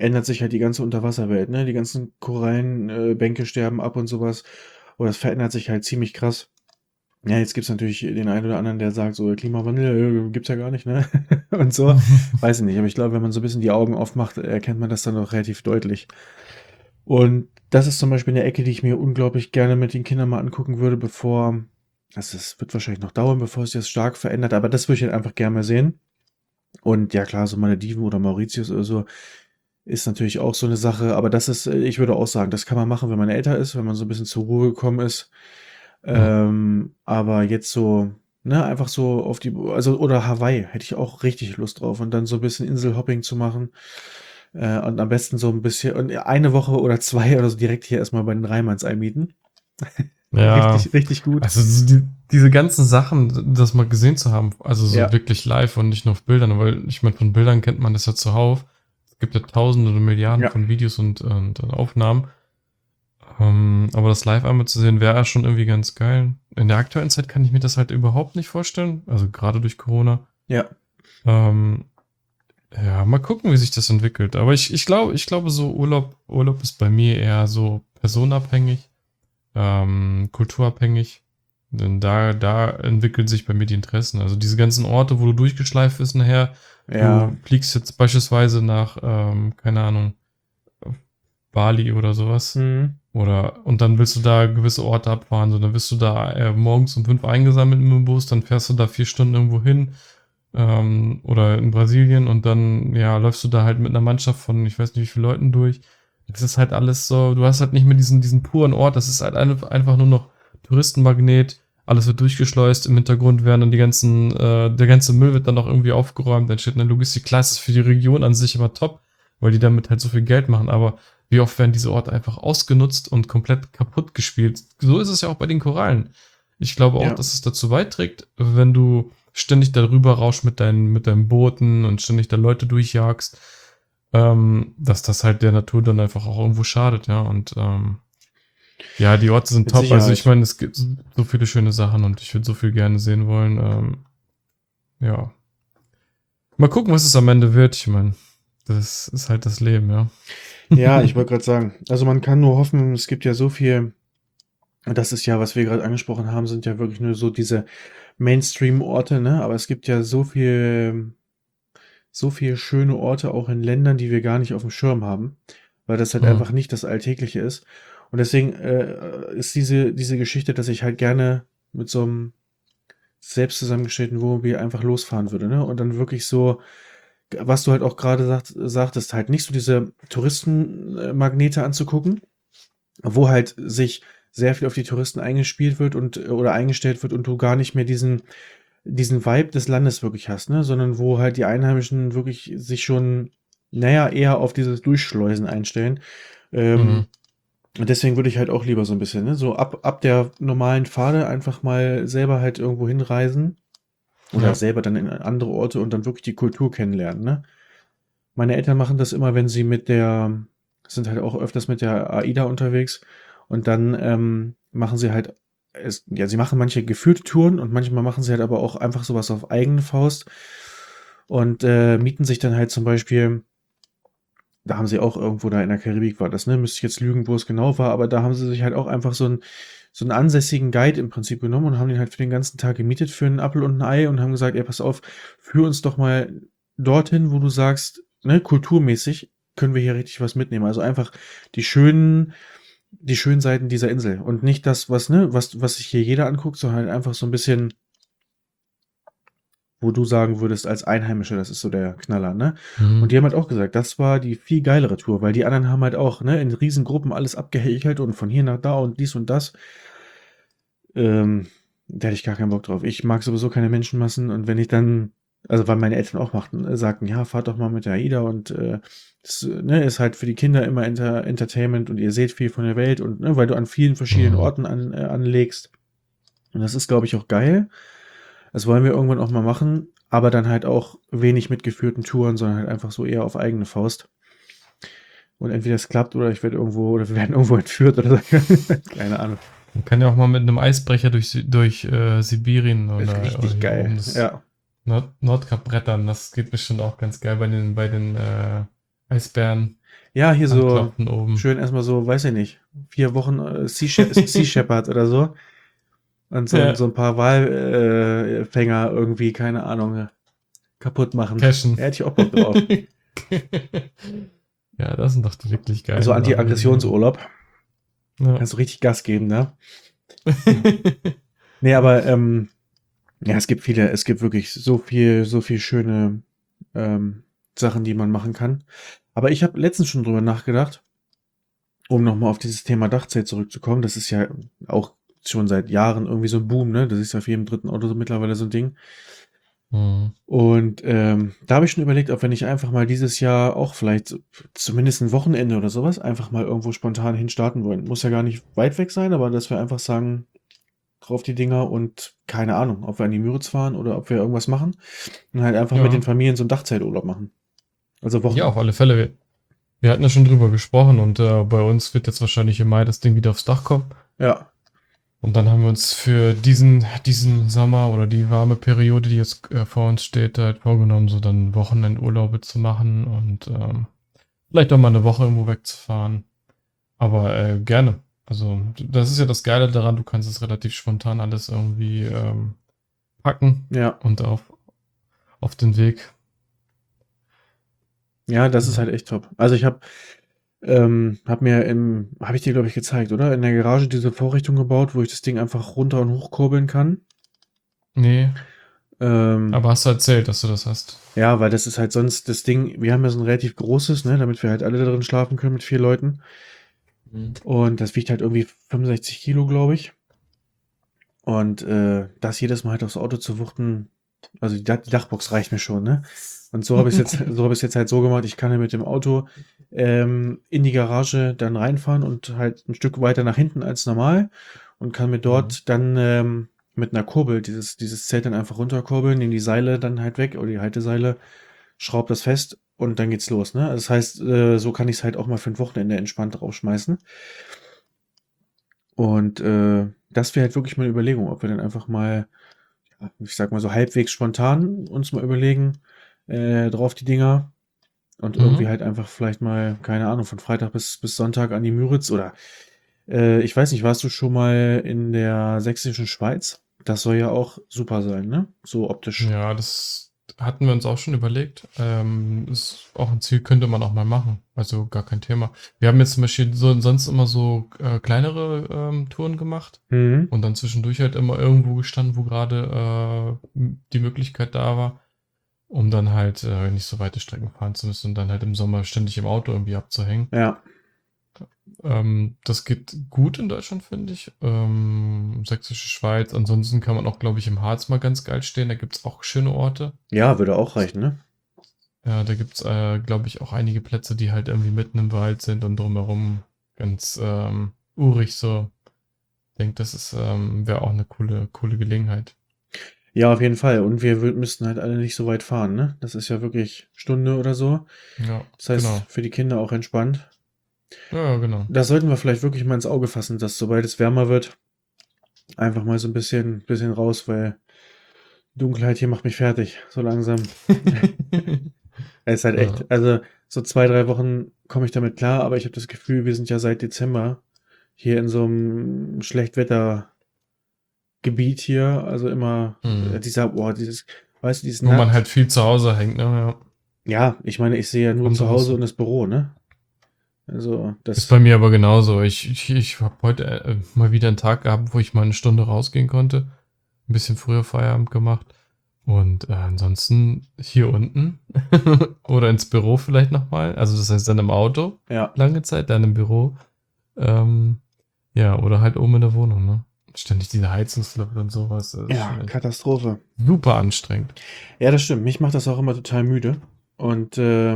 ändert sich halt die ganze Unterwasserwelt, ne? Die ganzen Korallenbänke Bänke sterben ab und sowas. Oder das verändert sich halt ziemlich krass. Ja, jetzt gibt's natürlich den einen oder anderen, der sagt so, Klimawandel gibt's ja gar nicht, ne? Und so. Weiß ich nicht, aber ich glaube, wenn man so ein bisschen die Augen aufmacht, erkennt man das dann auch relativ deutlich. Und das ist zum Beispiel eine Ecke, die ich mir unglaublich gerne mit den Kindern mal angucken würde, bevor, also es wird wahrscheinlich noch dauern, bevor es sich das stark verändert, aber das würde ich halt einfach gerne mal sehen. Und ja klar, so Malediven oder Mauritius oder so ist natürlich auch so eine Sache, aber das ist, ich würde auch sagen, das kann man machen, wenn man älter ist, wenn man so ein bisschen zur Ruhe gekommen ist. Ja. Aber jetzt so, ne, einfach so auf die, also, oder Hawaii hätte ich auch richtig Lust drauf und dann so ein bisschen Inselhopping zu machen. Und am besten so ein bisschen, und eine Woche oder zwei oder so direkt hier erstmal bei den Reimanns einmieten. Ja, Richtig, richtig gut. also diese ganzen Sachen, das mal gesehen zu haben, also so Ja, wirklich live und nicht nur auf Bildern, weil ich meine, von Bildern kennt man das ja zuhauf. Es gibt ja tausende oder Milliarden ja, von Videos und Aufnahmen. Aber das live einmal zu sehen, wäre ja schon irgendwie ganz geil. In der aktuellen Zeit kann ich mir das halt überhaupt nicht vorstellen, also gerade durch Corona. ja, Ähm, ja, mal gucken, wie sich das entwickelt. Aber ich glaube, so Urlaub ist bei mir eher so personenabhängig, kulturabhängig. Denn da entwickeln sich bei mir die Interessen. Also diese ganzen Orte, wo du durchgeschleift bist nachher, ja, du fliegst jetzt beispielsweise nach, keine Ahnung, Bali oder sowas. mhm. Und dann willst du da gewisse Orte abfahren. So, dann wirst du da morgens um 5 eingesammelt mit dem Bus, dann fährst du da 4 Stunden irgendwo hin. Oder in Brasilien und dann, ja, läufst du da halt mit einer Mannschaft von, ich weiß nicht wie viele Leuten durch. Das ist halt alles so, du hast halt nicht mehr diesen puren Ort, das ist halt einfach nur noch Touristenmagnet, alles wird durchgeschleust, im Hintergrund werden dann der ganze Müll wird dann auch irgendwie aufgeräumt, dann steht eine Logistik, klar, ist das für die Region an sich immer top, weil die damit halt so viel Geld machen, aber wie oft werden diese Orte einfach ausgenutzt und komplett kaputt gespielt? So ist es ja auch bei den Korallen. Ich glaube auch, Ja, dass es dazu beiträgt, wenn du ständig darüber rauschst mit deinen Booten und ständig da Leute durchjagst, dass das halt der Natur dann einfach auch irgendwo schadet, ja. Und ja, die Orte sind mit top. Also ich Sicherheit. meine, es gibt so viele schöne Sachen und ich würde so viel gerne sehen wollen. Ja. Mal gucken, was es am Ende wird. Ich meine, das ist halt das Leben, ja. Ja, ich wollte gerade sagen, also man kann nur hoffen, es gibt ja so viel, das ist ja, was wir gerade angesprochen haben, sind ja wirklich nur so diese Mainstream-Orte, ne? Aber es gibt ja so viele schöne Orte auch in Ländern, die wir gar nicht auf dem Schirm haben, weil das halt Mhm. einfach nicht das Alltägliche ist. Und deswegen ist diese Geschichte, dass ich halt gerne mit so einem selbst zusammengestellten Wohnmobil einfach losfahren würde, ne? Und dann wirklich so, was du halt auch gerade sagtest, halt nicht so diese Touristenmagnete anzugucken, wo halt sich sehr viel auf die Touristen eingespielt wird und oder eingestellt wird und du gar nicht mehr diesen Vibe des Landes wirklich hast, ne? Sondern wo halt die Einheimischen wirklich sich schon, naja, eher auf dieses Durchschleusen einstellen. Mhm. Ähm, und deswegen würde ich halt auch lieber so ein bisschen, ne? So ab der normalen Pfade einfach mal selber halt irgendwo hinreisen oder Ja. selber dann in andere Orte und dann wirklich die Kultur kennenlernen, ne? Meine Eltern machen das immer, wenn sie sind halt auch öfters mit der AIDA unterwegs und dann machen sie halt, ja, sie machen manche geführte Touren und manchmal machen sie halt aber auch einfach sowas auf eigene Faust und mieten sich dann halt zum Beispiel, da haben sie auch irgendwo da in der Karibik war das, ne? Müsste ich jetzt lügen, wo es genau war, aber da haben sie sich halt auch einfach so einen ansässigen Guide im Prinzip genommen und haben den halt für den ganzen Tag gemietet für einen Apfel und ein Ei und haben gesagt, ey, pass auf, führ uns doch mal dorthin, wo du sagst, ne, kulturmäßig können wir hier richtig was mitnehmen. Also einfach die schönen, die schönen Seiten dieser Insel und nicht das, was sich hier jeder anguckt, sondern halt einfach so ein bisschen, wo du sagen würdest, als Einheimischer, das ist so der Knaller, ne? Und Mhm. die haben halt auch gesagt, das war die viel geilere Tour, weil die anderen haben halt auch, ne, in Riesengruppen alles abgehechelt und von hier nach da und dies und das. Da hätte ich gar keinen Bock drauf. Ich mag sowieso keine Menschenmassen und wenn ich dann, also weil meine Eltern auch machten, sagten, ja, fahrt doch mal mit der AIDA und das, ne, ist halt für die Kinder immer Entertainment und ihr seht viel von der Welt und ne, weil du an vielen verschiedenen Mhm. Orten anlegst. Und das ist, glaube ich, auch geil. Das wollen wir irgendwann auch mal machen, aber dann halt auch wenig mit geführten Touren, sondern halt einfach so eher auf eigene Faust. Und entweder es klappt oder ich werde irgendwo, oder wir werden irgendwo entführt oder so. Keine Ahnung. Man kann ja auch mal mit einem Eisbrecher durch Sibirien oder Richtig hier oben geil. das Ja. Nordkap brettern. Das geht bestimmt auch ganz geil bei den Eisbären. Ja, hier so Anklopfen oben. schön erstmal so, weiß ich nicht, 4 Wochen Sea Shepherd oder so. Und so Ja, ein paar Walfänger irgendwie, keine Ahnung, kaputt machen. cashen. Da hätte ich auch Bock drauf. Ja, das sind doch die wirklich Also geilen Sachen im Leben. Anti-Aggressionsurlaub. Ja. Kannst du richtig Gas geben, ne? Nee, aber ja, es gibt wirklich so viel schöne Sachen, die man machen kann. Aber ich habe letztens schon drüber nachgedacht, um nochmal auf dieses Thema Dachzelt zurückzukommen. Das ist ja auch schon seit Jahren irgendwie so ein Boom, ne? Das ist ja auf jedem dritten Auto so mittlerweile so ein Ding. Hm. Und da habe ich schon überlegt, ob wenn ich einfach mal dieses Jahr auch vielleicht zumindest ein Wochenende oder sowas einfach mal irgendwo spontan hinstarten wollen. Muss ja gar nicht weit weg sein, aber dass wir einfach sagen, drauf die Dinger und keine Ahnung, ob wir an die Müritz fahren oder ob wir irgendwas machen und halt einfach mit den Ja. Familien so einen Dachzelturlaub machen. Also Ja, Wochen. auf alle Fälle. Wir hatten ja schon drüber gesprochen und bei uns wird jetzt wahrscheinlich im Mai das Ding wieder aufs Dach kommen. Ja, Und dann haben wir uns für diesen Sommer oder die warme Periode, die jetzt vor uns steht, halt vorgenommen, so dann Wochenendurlaube zu machen und vielleicht auch mal eine Woche irgendwo wegzufahren. Aber gerne. Also das ist ja das Geile daran, du kannst es relativ spontan alles irgendwie packen ja. und auf den Weg. Ja, das ist Ja. halt echt top. Also ich habe ich dir, glaube ich, gezeigt, oder? In der Garage diese Vorrichtung gebaut, wo ich das Ding einfach runter und hochkurbeln kann. Nee, Ähm, aber hast du erzählt, dass du das hast. ja, weil das ist halt sonst das Ding, wir haben ja so ein relativ großes, ne, damit wir halt alle da drin schlafen können mit 4 Leuten. Mhm. Und das wiegt halt irgendwie 65 Kilo, glaube ich. Und das jedes Mal halt aufs Auto zu wuchten, also die Dachbox reicht mir schon, ne? Und so habe ich jetzt halt so gemacht, ich kann ja mit dem Auto in die Garage dann reinfahren und halt ein Stück weiter nach hinten als normal und kann mir Mhm. dort dann mit einer Kurbel dieses Zelt dann einfach runterkurbeln, nehme die Seile dann halt weg oder die Halteseile, schraub das fest und dann geht's los, ne? Das heißt, so kann ich es halt auch mal für ein Wochenende entspannt draufschmeißen. Und das wäre halt wirklich mal eine Überlegung, ob wir dann einfach mal, ja, ich sag mal so halbwegs spontan uns mal überlegen, drauf die Dinger und irgendwie Mhm. halt einfach vielleicht mal, keine Ahnung, von Freitag bis Sonntag an die Müritz oder ich weiß nicht, warst du schon mal in der sächsischen Schweiz? Das soll ja auch super sein, ne? So optisch. Ja, das hatten wir uns auch schon überlegt. Ist auch ein Ziel, könnte man auch mal machen. Also gar kein Thema. Wir haben jetzt zum Beispiel sonst immer so kleinere Touren gemacht Mhm. und dann zwischendurch halt immer irgendwo gestanden, wo gerade die Möglichkeit da war, um dann halt nicht so weite Strecken fahren zu müssen und dann halt im Sommer ständig im Auto irgendwie abzuhängen. Ja. Das geht gut in Deutschland, finde ich. Sächsische Schweiz. Ansonsten kann man auch, glaube ich, im Harz mal ganz geil stehen. Da gibt es auch schöne Orte. Ja, würde auch reichen, ne? Ja, da gibt's, glaube ich, auch einige Plätze, die halt irgendwie mitten im Wald sind und drumherum ganz urig so. Ich denke, das ist, wäre auch eine coole Gelegenheit. Ja, auf jeden Fall. Und wir müssten halt alle nicht so weit fahren, ne? Das ist ja wirklich Stunde oder so. Ja, Das heißt, genau. für die Kinder auch entspannt. Ja, ja, genau. Das sollten wir vielleicht wirklich mal ins Auge fassen, dass sobald es wärmer wird, einfach mal so ein bisschen raus, weil Dunkelheit hier macht mich fertig, so langsam. Es ist halt Ja. echt, also so 2, 3 Wochen komme ich damit klar, aber ich habe das Gefühl, wir sind ja seit Dezember hier in so einem Schlechtwettergebiet hier, also immer Hm. weißt du, dieses Wo man Nacht. halt viel zu Hause hängt, ne? Ja. Ja, ich meine, ich sehe ja nur Kommt zu auch Hause so. und das Büro, ne? Also Ist das, bei mir aber genauso. Ich habe heute mal wieder einen Tag gehabt, wo ich mal eine Stunde rausgehen konnte. Ein bisschen früher Feierabend gemacht. Und ansonsten hier unten oder ins Büro vielleicht nochmal. Also das heißt dann im Auto ja, lange Zeit, dann im Büro. Ähm, ja, oder halt oben in der Wohnung, ne? Ständig diese Heizungsluft und sowas. Das ist ja, schon echt Katastrophe. super anstrengend. Ja, das stimmt. Mich macht das auch immer total müde. Und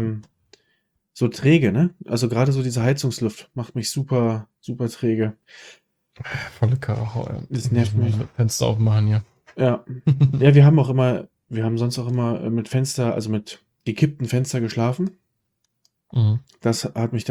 so träge, ne? Also gerade so diese Heizungsluft macht mich super, super träge. Volle Karacho, ja. Das Muss ich nervt mal mich. das Fenster aufmachen hier. Ja. Ja, wir haben sonst auch immer mit Fenster, also mit gekippten Fenster geschlafen. Mhm. Das hat mich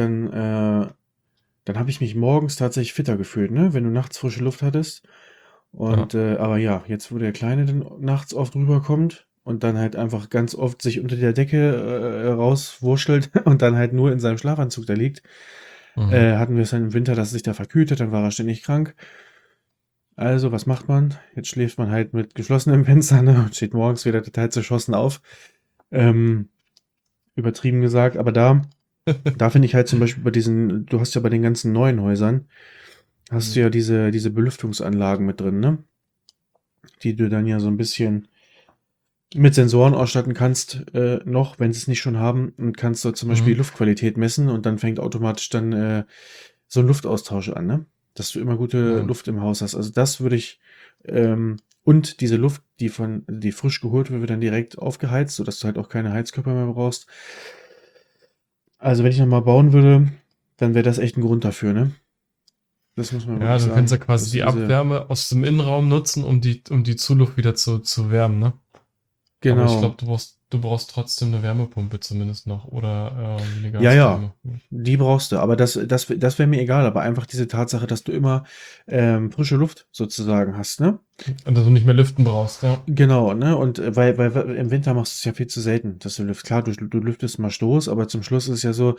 dann habe ich mich morgens tatsächlich fitter gefühlt, ne? Wenn du nachts frische Luft hattest. Ja. Und aber ja, jetzt wo der Kleine dann nachts oft rüberkommt, und dann halt einfach ganz oft sich unter der Decke rauswurschtelt und dann halt nur in seinem Schlafanzug da liegt. Hatten wir es dann im Winter, dass er sich da verkühlt hat, dann war er ständig krank. Also, was macht man? Jetzt schläft man halt mit geschlossenem Fenster, ne, und steht morgens wieder total zerschossen auf. Ähm, Übertrieben gesagt, aber da finde ich halt zum Beispiel du hast ja bei den ganzen neuen Häusern, hast du ja diese Belüftungsanlagen mit drin, ne? Die du dann ja so ein bisschen mit Sensoren ausstatten kannst, noch, wenn sie es nicht schon haben, und kannst dort zum Beispiel die Luftqualität messen und dann fängt automatisch dann so ein Luftaustausch an, ne? Dass du immer gute Luft im Haus hast. Also das würde ich, und diese Luft, die frisch geholt wird, wird dann direkt aufgeheizt, sodass du halt auch keine Heizkörper mehr brauchst. Also wenn ich nochmal bauen würde, dann wäre das echt ein Grund dafür, ne? Das muss man Ja, wirklich du kannst ja sagen. quasi Dass die du diese, Abwärme aus dem Innenraum nutzen, um die Zuluft wieder zu wärmen, ne? Aber ich glaube, genau. du brauchst trotzdem eine Wärmepumpe zumindest noch oder eine Ja, ja, Gastherme. die brauchst du. Aber das wäre mir egal. Aber einfach diese Tatsache, dass du immer frische Luft sozusagen hast, ne? Und dass du nicht mehr lüften brauchst, ja. Genau, ne? Und weil im Winter machst du es ja viel zu selten, dass du lüftest. Klar, du lüftest mal Stoß, aber zum Schluss ist es ja so,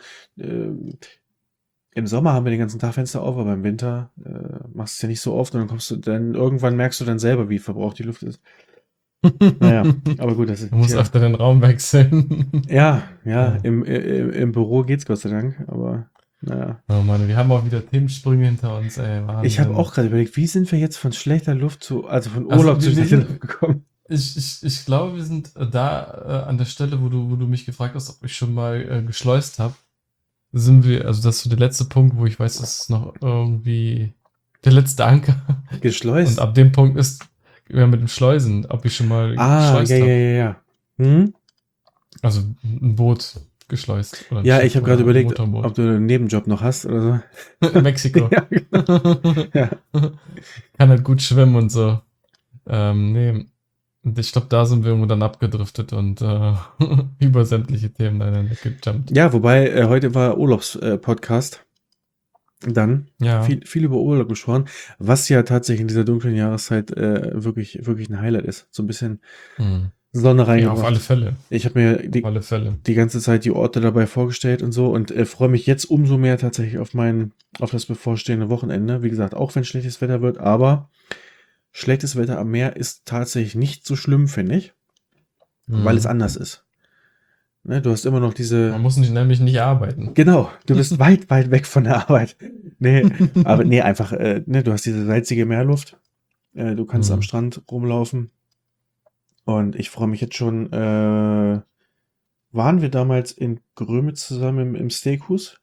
im Sommer haben wir den ganzen Tag Fenster auf, aber im Winter machst du es ja nicht so oft und dann irgendwann merkst du dann selber, wie verbraucht die Luft ist. Naja, aber gut, das ist Du musst ja. öfter den Raum wechseln. Ja, ja, Ja. im Büro geht's Gott sei Dank, aber naja. Oh Mann, wir haben auch wieder Themensprünge hinter uns, ey, Ich habe Wahnsinn. auch gerade überlegt, wie sind wir jetzt von schlechter Luft also von Also Urlaub zu wir schlechter sind, Luft gekommen? ich glaube, wir sind da an der Stelle, wo du mich gefragt hast, ob ich schon mal geschleust habe. Sind wir, also das ist so der letzte Punkt, wo ich weiß, das ist noch irgendwie der letzte Anker. Und Geschleust? ab dem Punkt ist, ja, mit dem Schleusen, ob ich schon mal Ah, ja, geschleust ja, habe. ja, ja. Hm? Also ein Boot geschleust oder ein Ja, ich Schiff habe gerade oder ein überlegt, ob Motorboot. du einen Nebenjob noch hast oder so. In Mexiko. Ja, genau. Ja. Kann halt gut schwimmen und so. Nee. Und ich glaube, da sind wir irgendwo dann abgedriftet und über sämtliche Themen dann gejumpt. Ja, wobei heute war Urlaubspodcast. Dann Ja. viel über Urlaub gesprochen, was ja tatsächlich in dieser dunklen Jahreszeit wirklich, wirklich ein Highlight ist. So ein bisschen Hm. Sonne Ja, auf alle reingebracht. Fälle. Ich habe mir Auf alle Fälle. die ganze Zeit die Orte dabei vorgestellt und so und freue mich jetzt umso mehr tatsächlich auf das bevorstehende Wochenende. Wie gesagt, auch wenn schlechtes Wetter wird, aber schlechtes Wetter am Meer ist tatsächlich nicht so schlimm, finde ich, weil es Hm. anders ist. Ne, du hast immer noch Man diese. muss nämlich nicht arbeiten. Genau, du bist weit, weit weg von der Arbeit. Nee, aber nee, einfach, ne, du hast diese salzige Meerluft. Du kannst am Hm. Strand rumlaufen. Und ich freue mich jetzt schon. Waren wir damals in Grömitz zusammen im Steakhus?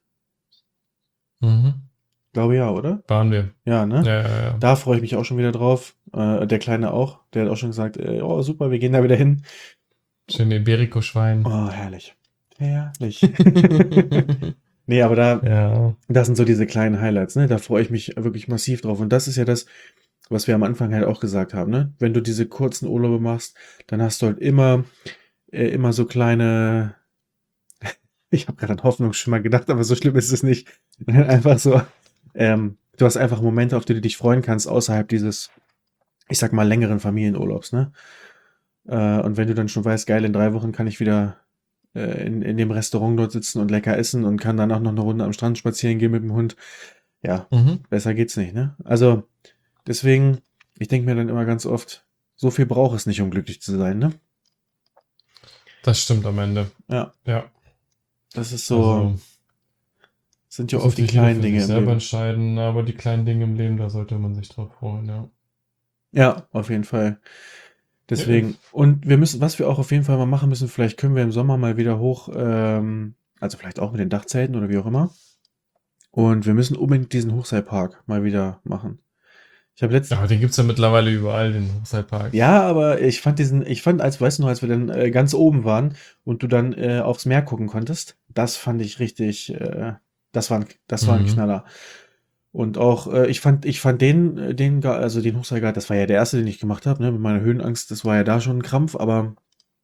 Mhm. Glaube ja, oder? Waren wir. Ja, ne? Ja, ja, ja. Da freue ich mich auch schon wieder drauf. Der Kleine auch. Der hat auch schon gesagt, oh super, wir gehen da wieder hin. Schön Iberico-Schwein. Oh, herrlich. Herrlich. Nee, aber Ja. das sind so diese kleinen Highlights, ne? Da freue ich mich wirklich massiv drauf. Und das ist ja das, was wir am Anfang halt auch gesagt haben, ne? Wenn du diese kurzen Urlaube machst, dann hast du halt immer so kleine, ich habe gerade an Hoffnungsschimmer gedacht, aber so schlimm ist es nicht. Einfach so, du hast einfach Momente, auf die du dich freuen kannst, außerhalb dieses, ich sag mal, längeren Familienurlaubs, ne? Und wenn du dann schon weißt, geil, in 3 Wochen kann ich wieder in dem Restaurant dort sitzen und lecker essen und kann danach noch eine Runde am Strand spazieren gehen mit dem Hund, ja, Mhm. besser geht's nicht, ne? Also, deswegen, ich denke mir dann immer ganz oft, so viel braucht es nicht, um glücklich zu sein, ne? Das stimmt am Ende. Ja, Ja. das ist so, Also, sind ja muss oft die natürlich jeder kleinen für Dinge sich im selber Leben. entscheiden, aber die kleinen Dinge im Leben, da sollte man sich drauf freuen, ja. Ja, auf jeden Fall. Ja. Deswegen, und wir müssen, was wir auch auf jeden Fall mal machen müssen, vielleicht können wir im Sommer mal wieder hoch, also vielleicht auch mit den Dachzelten oder wie auch immer. Und wir müssen unbedingt diesen Hochseilpark mal wieder machen. Ich habe Aber den gibt es ja mittlerweile überall, den Hochseilpark. ja, aber weißt du noch, als wir dann ganz oben waren und du dann aufs Meer gucken konntest, das fand ich richtig, das war ein Mhm. Knaller. Und auch, ich fand also den Hochseilguard, das war ja der erste, den ich gemacht habe, ne, mit meiner Höhenangst, das war ja da schon ein Krampf, aber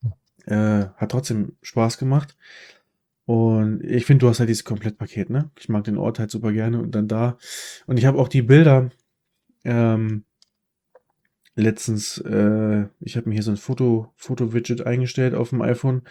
hat trotzdem Spaß gemacht. Und ich finde, du hast halt dieses Komplettpaket, ne? Ich mag den Ort halt super gerne und dann da. Und ich habe auch die Bilder ähm, letztens, ich habe mir hier so ein Foto-Widget eingestellt auf dem iPhone,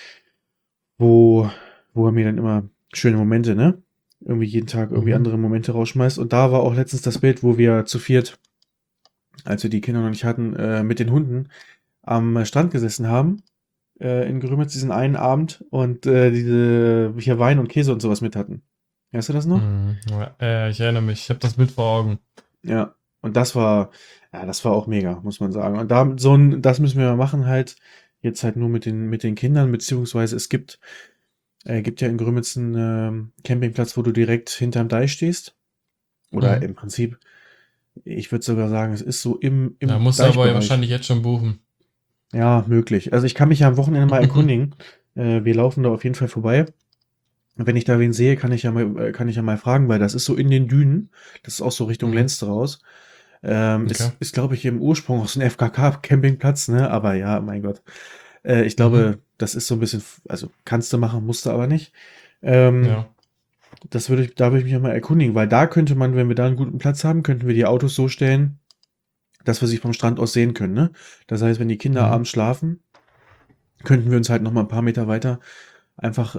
wo, wo er mir dann immer schöne Momente, ne? Irgendwie jeden Tag irgendwie Mhm. andere Momente rausschmeißt. Und da war auch letztens das Bild, wo wir zu viert, als wir die Kinder noch nicht hatten, mit den Hunden am Strand gesessen haben, in Grömitz diesen einen Abend und diese hier Wein und Käse und sowas mit hatten. Weißt du das noch? Mhm. Ja, ich erinnere mich, ich habe das Bild vor Augen. Ja. Und das war auch mega, muss man sagen. Und das müssen wir mal machen halt. Jetzt halt nur mit den Kindern, beziehungsweise gibt ja in Grömitz einen Campingplatz, wo du direkt hinterm Deich stehst. Oder Mhm. im Prinzip, ich würde sogar sagen, es ist so im, Da im musst du aber ja Deichbereich. wahrscheinlich jetzt schon buchen. Ja, möglich. Also ich kann mich ja am Wochenende mal erkundigen. Wir laufen da auf jeden Fall vorbei. Wenn ich da wen sehe, kann ich ja mal fragen, weil das ist so in den Dünen. Das ist auch so Richtung Mhm. Lenz raus. Okay. Ist glaube ich, im Ursprung auch so ein FKK-Campingplatz, ne? Aber ja, mein Gott. Ich Mhm. glaube, das ist so ein bisschen, also kannst du machen, musst du aber nicht. Ähm, Ja. da würde ich mich noch mal erkundigen, weil da könnte man, wenn wir da einen guten Platz haben, könnten wir die Autos so stellen, dass wir sie vom Strand aus sehen können, ne? Das heißt, wenn die Kinder Mhm. abends schlafen, könnten wir uns halt noch mal ein paar Meter weiter einfach,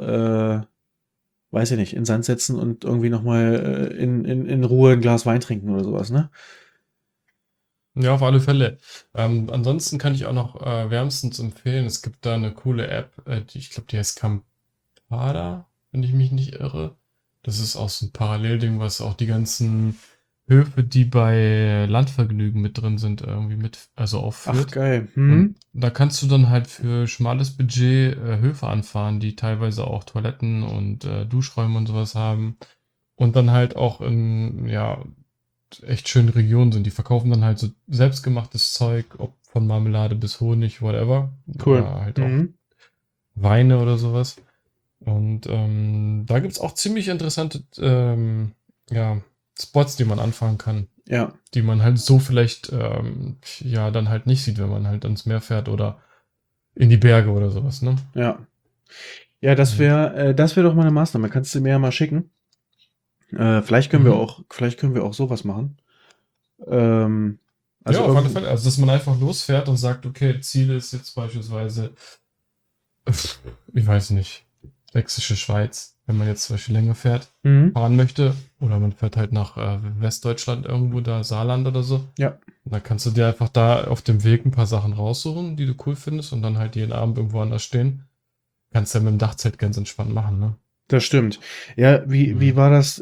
weiß ich nicht, in den Sand setzen und irgendwie noch mal in Ruhe ein Glas Wein trinken oder sowas, ne? Ja, auf alle Fälle. Ansonsten kann ich auch noch wärmstens empfehlen, es gibt da eine coole App, ich glaube, die heißt Campada, wenn ich mich nicht irre. Das ist auch so ein Parallelding, was auch die ganzen Höfe, die bei Landvergnügen mit drin sind, irgendwie also Ach, aufführt. geil. Und Hm? da kannst du dann halt für schmales Budget Höfe anfahren, die teilweise auch Toiletten und Duschräume und sowas haben. Und dann halt auch in, ja, echt schönen Regionen sind. Die verkaufen dann halt so selbstgemachtes Zeug, ob von Marmelade bis Honig, whatever. Cool. Oder halt auch Mhm. Weine oder sowas. Und da gibt's auch ziemlich interessante ja, Spots, die man anfahren kann, Ja, die man halt so vielleicht ja dann halt nicht sieht, wenn man halt ans Meer fährt oder in die Berge oder sowas, ne? ja. Ja, das Und, wäre das wäre doch mal eine Maßnahme. Kannst du mir ja mal schicken. mhm. Vielleicht können wir auch sowas machen. Ähm, Ja, also auf alle irgendwo. Fälle. Also, dass man einfach losfährt und sagt, okay, Ziel ist jetzt beispielsweise, ich weiß nicht, Sächsische Schweiz, wenn man jetzt zum Beispiel länger Mhm. fahren möchte, oder man fährt halt nach Westdeutschland irgendwo, da Saarland oder so. Ja, Und dann kannst du dir einfach da auf dem Weg ein paar Sachen raussuchen, die du cool findest und dann halt jeden Abend irgendwo anders stehen. Kannst du ja mit dem Dachzelt ganz entspannt machen, ne? das stimmt. Ja, wie Mhm. war das?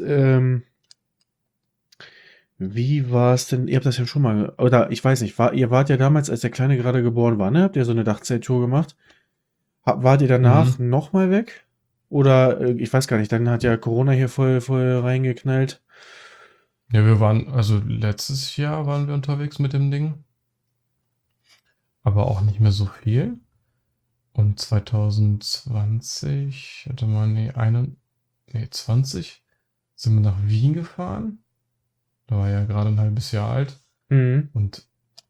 Wie war es denn? Ihr habt das ja schon mal, oder ich weiß nicht, ihr wart ja damals, als der Kleine gerade geboren war, ne? Habt ihr so eine Dachzelttour gemacht? Wart ihr danach Mhm. nochmal weg? Oder ich weiß gar nicht, dann hat ja Corona hier voll reingeknallt. Ja, wir waren, also letztes Jahr waren wir unterwegs mit dem Ding, aber auch nicht mehr so viel. Und 2020, warte mal, nee, 20 sind wir nach Wien gefahren. Da war ja gerade ein halbes Jahr alt. Mhm. Und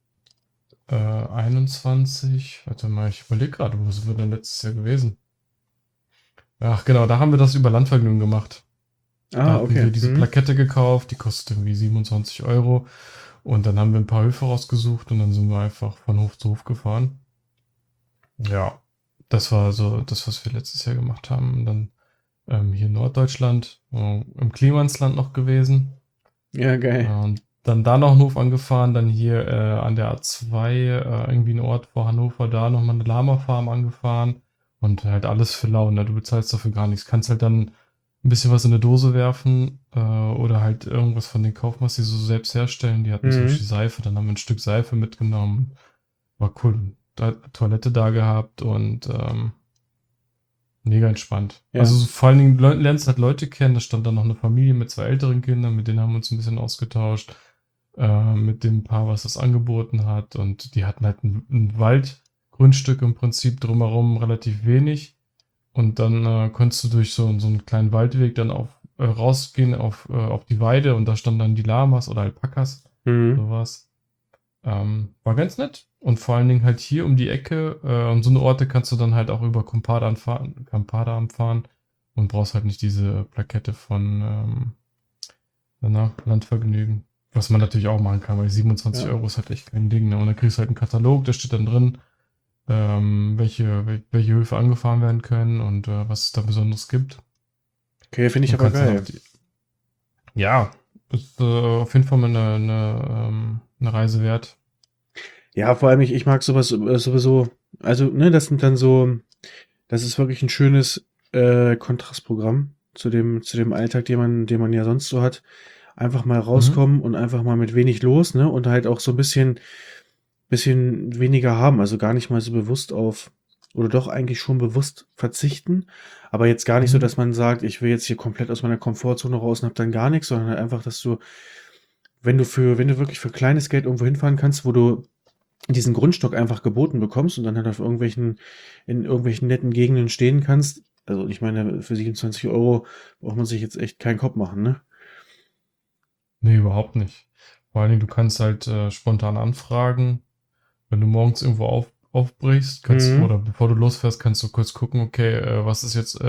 21, warte mal, ich überlege gerade, wo sind wir denn letztes Jahr gewesen? Ach genau, da haben wir das über Landvergnügen gemacht. Da Ah, hatten okay. wir diese Mhm. Plakette gekauft, die kostet irgendwie 27 Euro. Und dann haben wir ein paar Höfe rausgesucht und dann sind wir einfach von Hof zu Hof gefahren. Ja, das war so das, was wir letztes Jahr gemacht haben. Und dann hier in Norddeutschland, im Klimansland noch gewesen. Ja, geil. Und dann da noch einen Hof angefahren, dann hier an der A2 irgendwie ein Ort vor Hannover, da nochmal eine Lama-Farm angefahren und halt alles für lau, ne? Du bezahlst dafür gar nichts. Kannst halt dann ein bisschen was in eine Dose werfen oder halt irgendwas von den Kaufmanns, die so selbst herstellen. Die hatten zum Mhm. Beispiel Seife, dann haben wir ein Stück Seife mitgenommen. War cool. Da, Toilette da gehabt und mega entspannt. Also Ja. vor allen Dingen lernst halt Leute kennen. Da stand dann noch eine Familie mit zwei älteren Kindern, mit denen haben wir uns ein bisschen ausgetauscht. Mit dem Paar, was das angeboten hat. Und die hatten halt ein Waldgrundstück im Prinzip drumherum relativ wenig. Und dann konntest du durch so einen kleinen Waldweg dann rausgehen auf die Weide und da standen dann die Lamas oder Alpakas, Mhm. sowas. War ganz nett. Und vor allen Dingen halt hier um die Ecke. Und so eine Orte kannst du dann halt auch über Campada anfahren und brauchst halt nicht diese Plakette von Landvergnügen. Was man natürlich auch machen kann, weil 27 Ja. Euro ist halt echt kein Ding. Ne? Und dann kriegst du halt einen Katalog, da steht dann drin, welche Höfe angefahren werden können und was es da Besonderes gibt. Okay, finde ich Und aber kannst dann auch geil. die. Ja, ist auf jeden Fall mal eine Reise wert. Ja, vor allem ich mag sowas sowieso. Also, ne, das sind dann so, das ist wirklich ein schönes Kontrastprogramm zu dem Alltag, den man ja sonst so hat. Einfach mal Mhm. rauskommen und einfach mal mit wenig los, ne? Und halt auch so ein bisschen weniger haben. Also gar nicht mal so bewusst auf, oder doch eigentlich schon bewusst verzichten. Aber jetzt gar nicht so, Mhm. dass man sagt, ich will jetzt hier komplett aus meiner Komfortzone raus und hab dann gar nichts, sondern halt einfach, dass du, wenn du wirklich für kleines Geld irgendwo hinfahren kannst, wo du diesen Grundstock einfach geboten bekommst und dann halt in irgendwelchen netten Gegenden stehen kannst. Also ich meine, für 27 € braucht man sich jetzt echt keinen Kopf machen, ne? Nee, überhaupt nicht. Vor allen Dingen, du kannst halt spontan anfragen. Wenn du morgens irgendwo aufbrichst, Mhm. oder bevor du losfährst, kannst du kurz gucken, okay, was ist jetzt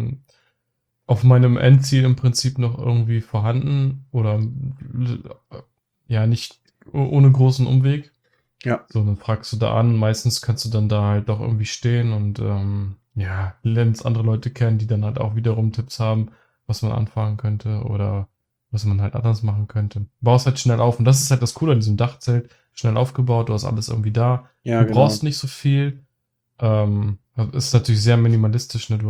auf meinem Endziel im Prinzip noch irgendwie vorhanden oder ja, nicht ohne großen Umweg. Ja, So, dann fragst du da an. Meistens kannst du dann da halt doch irgendwie stehen und ja, lernst andere Leute kennen, die dann halt auch wiederum Tipps haben, was man anfangen könnte oder was man halt anders machen könnte. Baust halt schnell auf und das ist halt das Coole an diesem Dachzelt. Schnell aufgebaut, du hast alles irgendwie da. ja, Du genau. brauchst nicht so viel. Ist natürlich sehr minimalistisch, ne?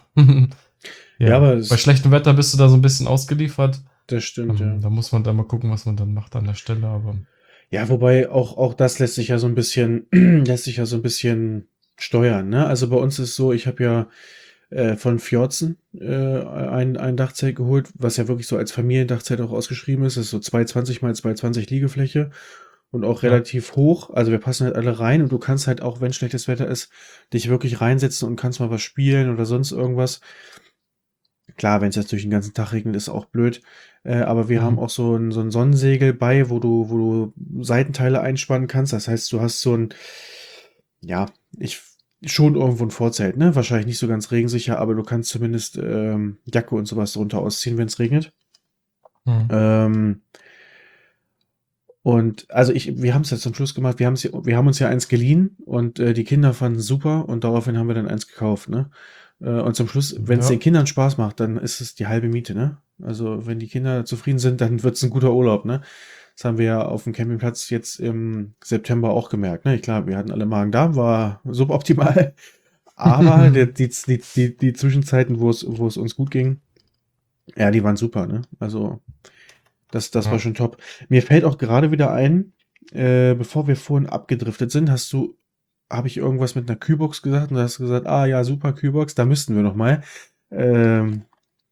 Ja, Ja, aber bei es, schlechtem Wetter bist du da so ein bisschen ausgeliefert. das stimmt, ja. Da muss man dann mal gucken, was man dann macht an der Stelle, aber Ja, wobei auch das lässt sich ja so ein bisschen, lässt sich ja so ein bisschen steuern, ne? Also bei uns ist so, ich habe ja von Fjordzen ein Dachzelt geholt, was ja wirklich so als Familiendachzelt auch ausgeschrieben ist. Das ist so 220 mal 220 Liegefläche und auch ja. relativ hoch. Also wir passen halt alle rein und du kannst halt auch, wenn schlechtes Wetter ist, dich wirklich reinsetzen und kannst mal was spielen oder sonst irgendwas. Klar, wenn es jetzt durch den ganzen Tag regnet, ist auch blöd. Aber wir haben Mhm. auch so ein Sonnensegel bei, wo du Seitenteile einspannen kannst. Das heißt, du hast so ein, ja, ich schon irgendwo ein Vorzelt, ne? Wahrscheinlich nicht so ganz regensicher, aber du kannst zumindest Jacke und sowas drunter ausziehen, wenn es regnet. Mhm. Ähm, und also wir haben es jetzt zum Schluss gemacht, wir haben uns ja eins geliehen und die Kinder fanden es super und daraufhin haben wir dann eins gekauft, ne? Und zum Schluss, wenn es den Ja. Kindern Spaß macht, dann ist es die halbe Miete, ne? Also wenn die Kinder zufrieden sind, dann wird es ein guter Urlaub, ne? Das haben wir ja auf dem Campingplatz jetzt im September auch gemerkt, ne? Klar, wir hatten alle Magen-Darm, war suboptimal, aber die Zwischenzeiten, wo es uns gut ging, ja, die waren super, ne? Also das war Ja. schon top. Mir fällt auch gerade wieder ein, bevor wir vorhin abgedriftet sind, habe ich irgendwas mit einer Kühlbox gesagt und du hast gesagt, ah ja, super Kühlbox, da müssten wir noch mal. Ähm,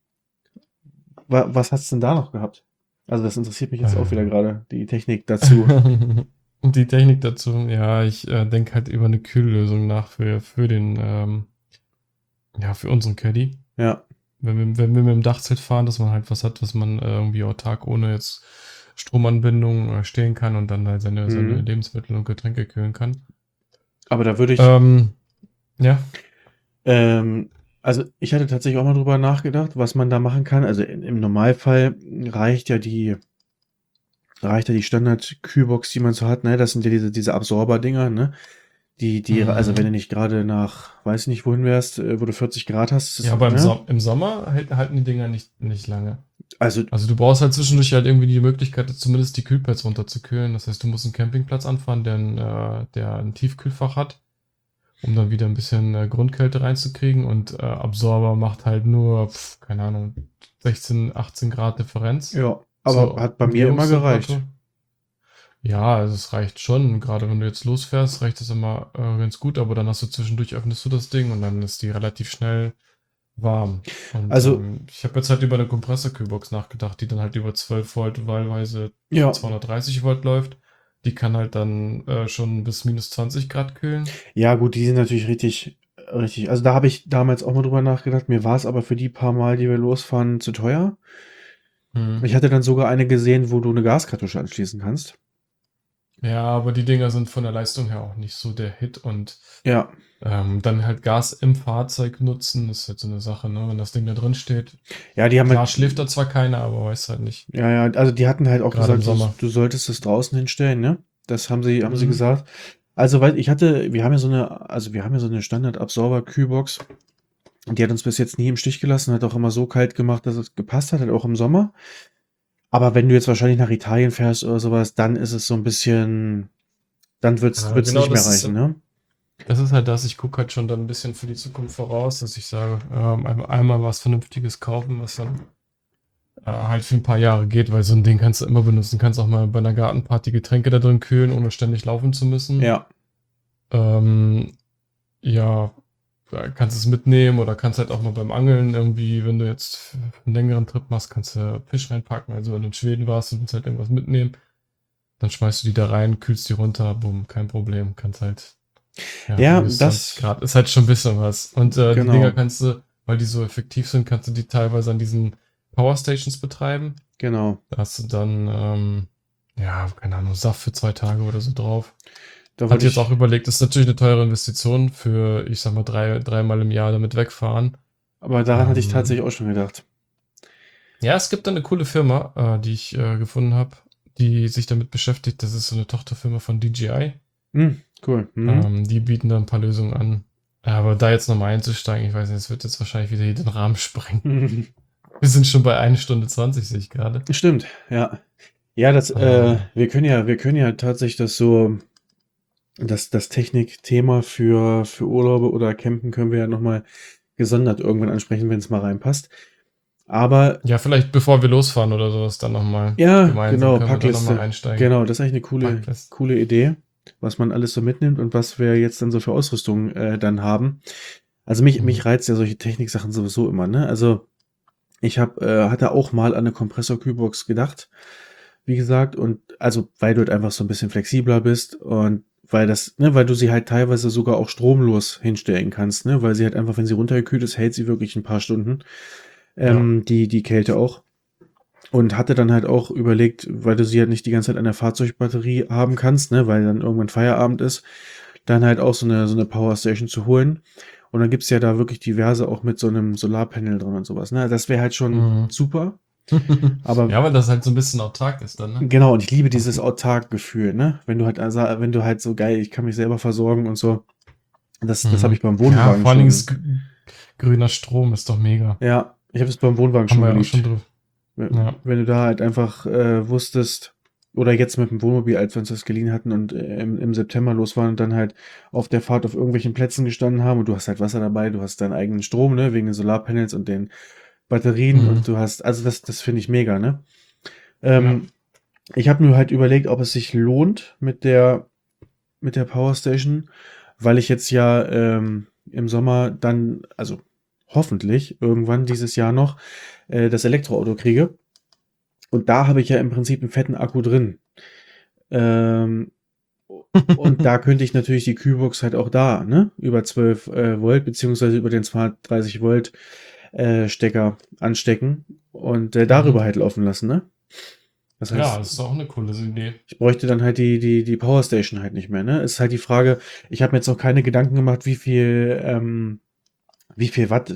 was hast du denn da noch gehabt? Also das interessiert mich jetzt auch wieder Äh. gerade, die Technik dazu. Und die Technik dazu, ja, ich denke halt über eine Kühllösung nach für den, ja, für unseren Caddy. Ja. Wenn wir mit dem Dachzelt fahren, dass man halt was hat, was man irgendwie autark ohne jetzt Stromanbindung stehen kann und dann halt seine Mhm. Lebensmittel und Getränke kühlen kann. Aber da würde ich, Ähm, ja. also ich hatte tatsächlich auch mal drüber nachgedacht, was man da machen kann. Also im Normalfall reicht ja reicht ja die Standard-Kühlbox, die man so hat, ne? Das sind ja diese Absorber-Dinger, ne? Also wenn du Mhm. nicht gerade nach, weiß nicht wohin wärst, wo du 40 Grad hast, Ja, ist, aber ne? Im Sommer halten die Dinger nicht lange. Also, Also du brauchst halt zwischendurch halt irgendwie die Möglichkeit, zumindest die Kühlpads runterzukühlen. Das heißt, du musst einen Campingplatz anfahren, der ein Tiefkühlfach hat, um dann wieder ein bisschen Grundkälte reinzukriegen. Und Absorber macht halt nur, keine Ahnung, 16, 18 Grad Differenz ja, aber zur hat bei mir immer Umgebungstemperatur. gereicht. Ja, also es reicht schon. Gerade wenn du jetzt losfährst, reicht es immer ganz gut, aber dann hast du zwischendurch, öffnest du das Ding und dann ist die relativ schnell warm. Und Also, ich habe jetzt halt über eine Kompressorkühlbox nachgedacht, die dann halt über 12 Volt, wahlweise ja, 230 Volt läuft. Die kann halt dann schon bis minus 20 Grad kühlen. ja, gut, die sind natürlich richtig. Also da habe ich damals auch mal drüber nachgedacht. Mir war es aber für die paar Mal, die wir losfahren, zu teuer. Hm. Ich hatte dann sogar eine gesehen, wo du eine Gaskartusche anschließen kannst. Ja, aber die Dinger sind von der Leistung her auch nicht so der Hit und Ja. dann halt Gas im Fahrzeug nutzen, ist halt so eine Sache, ne? Wenn das Ding da drin steht. Ja, die haben Klar halt, schläft da zwar keiner, aber weiß halt nicht. ja, ja, also die hatten halt auch Gerade im gesagt, Sommer. du solltest es draußen hinstellen, ne? Das haben sie Mhm. gesagt. Also, weil ich hatte, wir haben ja so eine, also wir haben ja so eine Standard-Absorber-Kühlbox. Die hat uns bis jetzt nie im Stich gelassen, hat auch immer so kalt gemacht, dass es gepasst hat, halt auch im Sommer. Aber wenn du jetzt wahrscheinlich nach Italien fährst oder sowas, dann ist es so ein bisschen, dann Ja, wird's genau, nicht mehr reichen, ne? das ist halt das. Ich gucke halt schon dann ein bisschen für die Zukunft voraus, dass ich sage, einmal was Vernünftiges kaufen, was dann halt für ein paar Jahre geht, weil so ein Ding kannst du immer benutzen. Kannst auch mal bei einer Gartenparty Getränke da drin kühlen, ohne ständig laufen zu müssen. Ja, Ähm, ja, kannst es mitnehmen oder kannst halt auch mal beim Angeln irgendwie, wenn du jetzt einen längeren Trip machst, kannst du Fisch reinpacken. Also wenn du in Schweden warst und willst halt irgendwas mitnehmen, dann schmeißt du die da rein, kühlst die runter, bumm, kein Problem. Kannst halt, ja, ja, minus 20 das, Grad, ist halt schon ein bisschen was. Und die Dinger genau, kannst du, weil die so effektiv sind, kannst du die teilweise an diesen Powerstations betreiben. genau. Da hast du dann, ja, keine Ahnung, Saft für 2 Tage oder so drauf. Da Hat wollte jetzt auch ich, überlegt, ist natürlich eine teure Investition für, ich sag mal, dreimal im Jahr damit wegfahren. aber daran hatte ich Ähm, tatsächlich auch schon gedacht. ja, es gibt da eine coole Firma, die ich gefunden habe, die sich damit beschäftigt. Das ist so eine Tochterfirma von DJI. Cool. Mhm. Die bieten da ein paar Lösungen an. Aber da jetzt nochmal einzusteigen, ich weiß nicht, es wird jetzt wahrscheinlich wieder hier den Rahmen sprengen. Wir sind schon bei 1 Stunde 20, sehe ich gerade. Stimmt, ja. Ja, Ähm, wir können ja tatsächlich das Technikthema für Urlaube oder Campen können wir ja nochmal gesondert irgendwann ansprechen, wenn es mal reinpasst. Aber ja, vielleicht bevor wir losfahren oder sowas, dann nochmal ja, gemeinsam genau, können wir da nochmal Packliste. einsteigen. Genau, das ist eigentlich eine Packlist. coole Idee, was man alles so mitnimmt und was wir jetzt dann so für Ausrüstung dann haben. Also mich Mhm. reizt ja solche Techniksachen sowieso immer, ne? Also hatte auch mal an eine Kompressor-Kühlbox gedacht, wie gesagt, und also weil du halt einfach so ein bisschen flexibler bist und weil du sie halt teilweise sogar auch stromlos hinstellen kannst, ne? Weil sie halt einfach, wenn sie runtergekühlt ist, hält sie wirklich ein paar Stunden, Ja. die Kälte auch. Und hatte dann halt auch überlegt, weil du sie halt nicht die ganze Zeit an der Fahrzeugbatterie haben kannst, ne, weil dann irgendwann Feierabend ist, dann halt auch so eine Powerstation zu holen. Und dann gibt's ja da wirklich diverse auch mit so einem Solarpanel drin und sowas. Ne? Das wäre halt schon Mhm. super. Aber Ja, weil das halt so ein bisschen autark ist dann, ne? genau, und ich liebe dieses Autark-Gefühl, ne? Wenn du halt so geil, ich kann mich selber versorgen und so. Das habe Mhm. ich beim Ja, Wohnwagen vor allen Dingen ist schon. grüner Strom ist doch mega. Ja, ich habe es beim Wohnwagen Haben schon wir ja auch schon geliebt. drüber. Ja. Wenn du da halt einfach wusstest, oder jetzt mit dem Wohnmobil, als wir uns das geliehen hatten und im September los waren und dann halt auf der Fahrt auf irgendwelchen Plätzen gestanden haben und du hast halt Wasser dabei, du hast deinen eigenen Strom, ne, wegen den Solarpanels und den Batterien Mhm. und du hast, also das finde ich mega, ne? Ja. Ähm, Ich habe mir halt überlegt, ob es sich lohnt mit der Powerstation, weil ich jetzt ja im Sommer dann, also hoffentlich irgendwann dieses Jahr noch, das Elektroauto kriege. Und da habe ich ja im Prinzip einen fetten Akku drin. Ähm, und da könnte ich natürlich die Kühlbox halt auch da, ne, über 12 Volt, beziehungsweise über den 230 Volt Stecker anstecken und Mhm. darüber halt laufen lassen, ne? Das Ja, heißt, das ist auch eine coole Idee. ich bräuchte dann halt die Powerstation halt nicht mehr, ne? Ist halt die Frage, ich habe mir jetzt noch keine Gedanken gemacht, wie viel Watt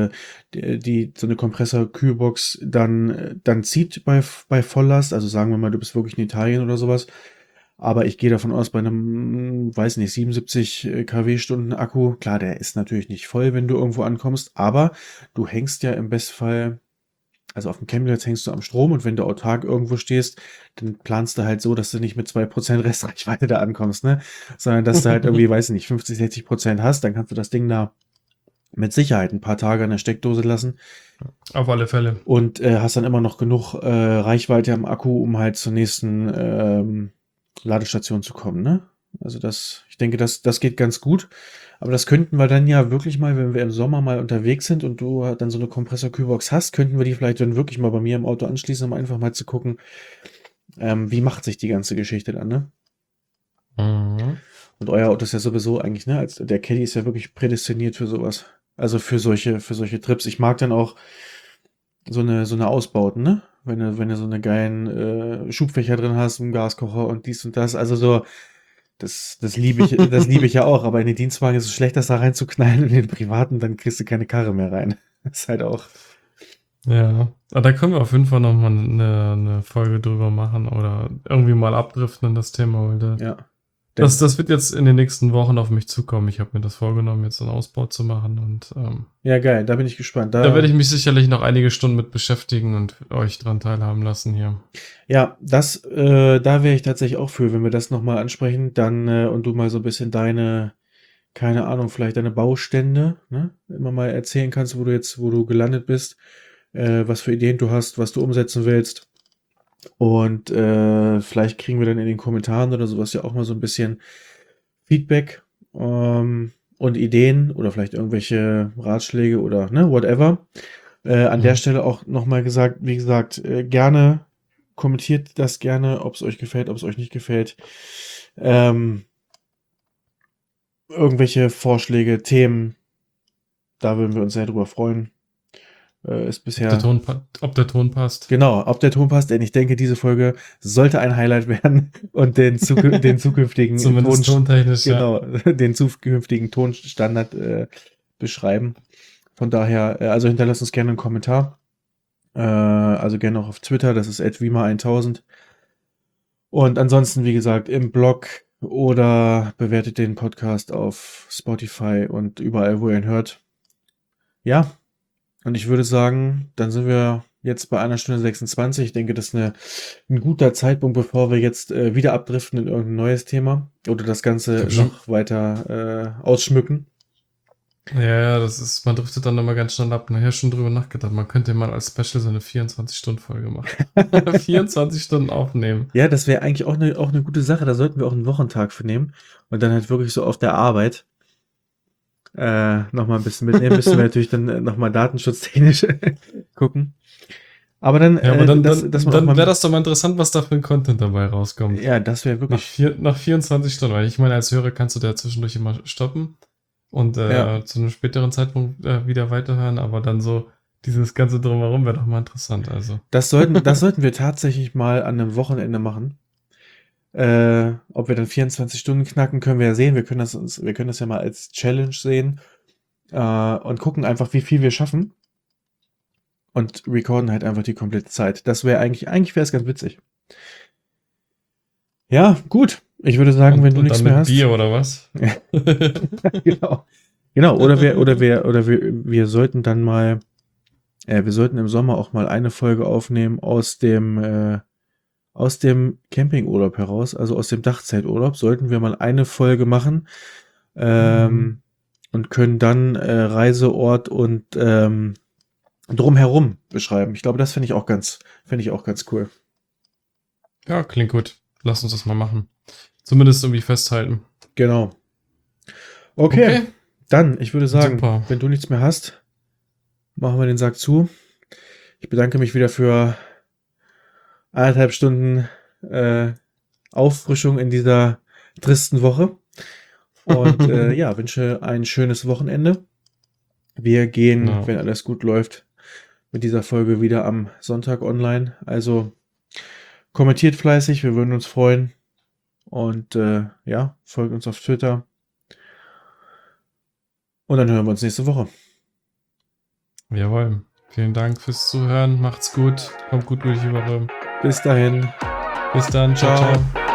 so eine Kompressor-Kühlbox dann zieht bei Volllast. Also sagen wir mal, du bist wirklich in Italien oder sowas. Aber ich gehe davon aus, bei einem, weiß nicht, 77 kW-Stunden Akku, klar, der ist natürlich nicht voll, wenn du irgendwo ankommst, aber du hängst ja im Bestfall, also auf dem Campingplatz hängst du am Strom und wenn du autark irgendwo stehst, dann planst du halt so, dass du nicht mit 2% Restreichweite da ankommst, ne? Sondern dass du halt irgendwie, weiß ich nicht, 50, 60% hast, dann kannst du das Ding da mit Sicherheit ein paar Tage an der Steckdose lassen Auf alle Fälle. und hast dann immer noch genug Reichweite am Akku, um halt zur nächsten Ladestation zu kommen, ne? Also ich denke, das geht ganz gut. Aber das könnten wir dann ja wirklich mal, wenn wir im Sommer mal unterwegs sind und du halt dann so eine Kompressor-Kühlbox hast, könnten wir die vielleicht dann wirklich mal bei mir im Auto anschließen, um einfach mal zu gucken, wie macht sich die ganze Geschichte dann, ne? Mhm. Und euer Auto ist ja sowieso eigentlich, ne? Der Caddy ist ja wirklich prädestiniert für sowas. Also für solche Trips. Ich mag dann auch so eine Ausbauten, ne? wenn du so eine geilen Schubfächer drin hast, einen Gaskocher und dies und das. Also so, das liebe ich, das liebe ich ja auch, aber in den Dienstwagen ist es schlecht, das da reinzuknallen und in den privaten, dann kriegst du keine Karre mehr rein. Das ist halt auch. Ja, aber da können wir auf jeden Fall nochmal eine Folge drüber machen oder irgendwie mal abdriften in das Thema, weil Ja. das wird jetzt in den nächsten Wochen auf mich zukommen. Ich habe mir das vorgenommen, jetzt einen Ausbau zu machen und Ja, geil, da bin ich gespannt. da werde ich mich sicherlich noch einige Stunden mit beschäftigen und euch dran teilhaben lassen hier. Ja, da wäre ich tatsächlich auch für, wenn wir das nochmal ansprechen, dann und du mal so ein bisschen deine, keine Ahnung, vielleicht deine Baustände, ne, immer mal erzählen kannst, wo du gelandet bist, was für Ideen du hast, was du umsetzen willst. Und vielleicht kriegen wir dann in den Kommentaren oder sowas ja auch mal so ein bisschen Feedback und Ideen oder vielleicht irgendwelche Ratschläge oder ne, whatever. An der Stelle auch nochmal gesagt, wie gesagt, gerne kommentiert das gerne, ob es euch gefällt, ob es euch nicht gefällt. Irgendwelche Vorschläge, Themen, da würden wir uns sehr drüber freuen. Ist bisher. Ob der Ton passt. Genau, ob der Ton passt, denn ich denke, diese Folge sollte ein Highlight werden und den zukünftigen Zumindest tontechnisch, genau, den zukünftigen Tonstandard beschreiben. Von daher, also hinterlasst uns gerne einen Kommentar. Also gerne auch auf Twitter, das ist @wima1000. Und ansonsten, wie gesagt, im Blog oder bewertet den Podcast auf Spotify und überall, wo ihr ihn hört. Ja, und ich würde sagen, dann sind wir jetzt bei 1 Stunde 26. Ich denke, das ist ein guter Zeitpunkt, bevor wir jetzt wieder abdriften in irgendein neues Thema oder das Ganze noch weiter ausschmücken. Ja, man driftet dann immer ganz schnell ab. Nachher schon drüber nachgedacht. Man könnte mal als Special so eine 24-Stunden-Folge machen. 24 Stunden aufnehmen. Ja, das wäre eigentlich auch eine gute Sache. Da sollten wir auch einen Wochentag für nehmen und dann halt wirklich so auf der Arbeit nochmal ein bisschen mitnehmen. Müssen wir natürlich dann nochmal datenschutztechnisch gucken. Aber dann, ja, aber dann wäre das doch mal interessant, was da für ein Content dabei rauskommt. Ja, das wäre wirklich. Nach 24 Stunden, weil ich meine, als Hörer kannst du da zwischendurch immer stoppen und zu einem späteren Zeitpunkt wieder weiterhören, aber dann so dieses ganze Drumherum wäre doch mal interessant. Also. Das sollten wir tatsächlich mal an einem Wochenende machen. Ob wir dann 24 Stunden knacken, können wir ja sehen. Wir können das ja mal als Challenge sehen und gucken einfach, wie viel wir schaffen. Und recorden halt einfach die komplette Zeit. Das wäre eigentlich wäre es ganz witzig. Ja, gut. Ich würde sagen, wenn du nichts mehr hast. Bier oder was? Genau. Genau. Oder wir sollten dann mal, wir sollten im Sommer auch mal eine Folge aufnehmen aus dem Campingurlaub heraus, also aus dem Dachzelturlaub, sollten wir mal eine Folge machen und können dann Reiseort und drumherum beschreiben. Ich glaube, das fände ich auch ganz cool. Ja, klingt gut. Lass uns das mal machen. Zumindest irgendwie festhalten. Genau. Okay. Dann, ich würde sagen, super. Wenn du nichts mehr hast, machen wir den Sack zu. Ich bedanke mich wieder für 1,5 Stunden Auffrischung in dieser tristen Woche. Und wünsche ein schönes Wochenende. Wir gehen, wenn alles gut läuft, mit dieser Folge wieder am Sonntag online. Also kommentiert fleißig, wir würden uns freuen. Und folgt uns auf Twitter. Und dann hören wir uns nächste Woche. Jawohl. Vielen Dank fürs Zuhören. Macht's gut. Kommt gut durch die Woche. Bis dahin. Bis dann. Ciao, ciao.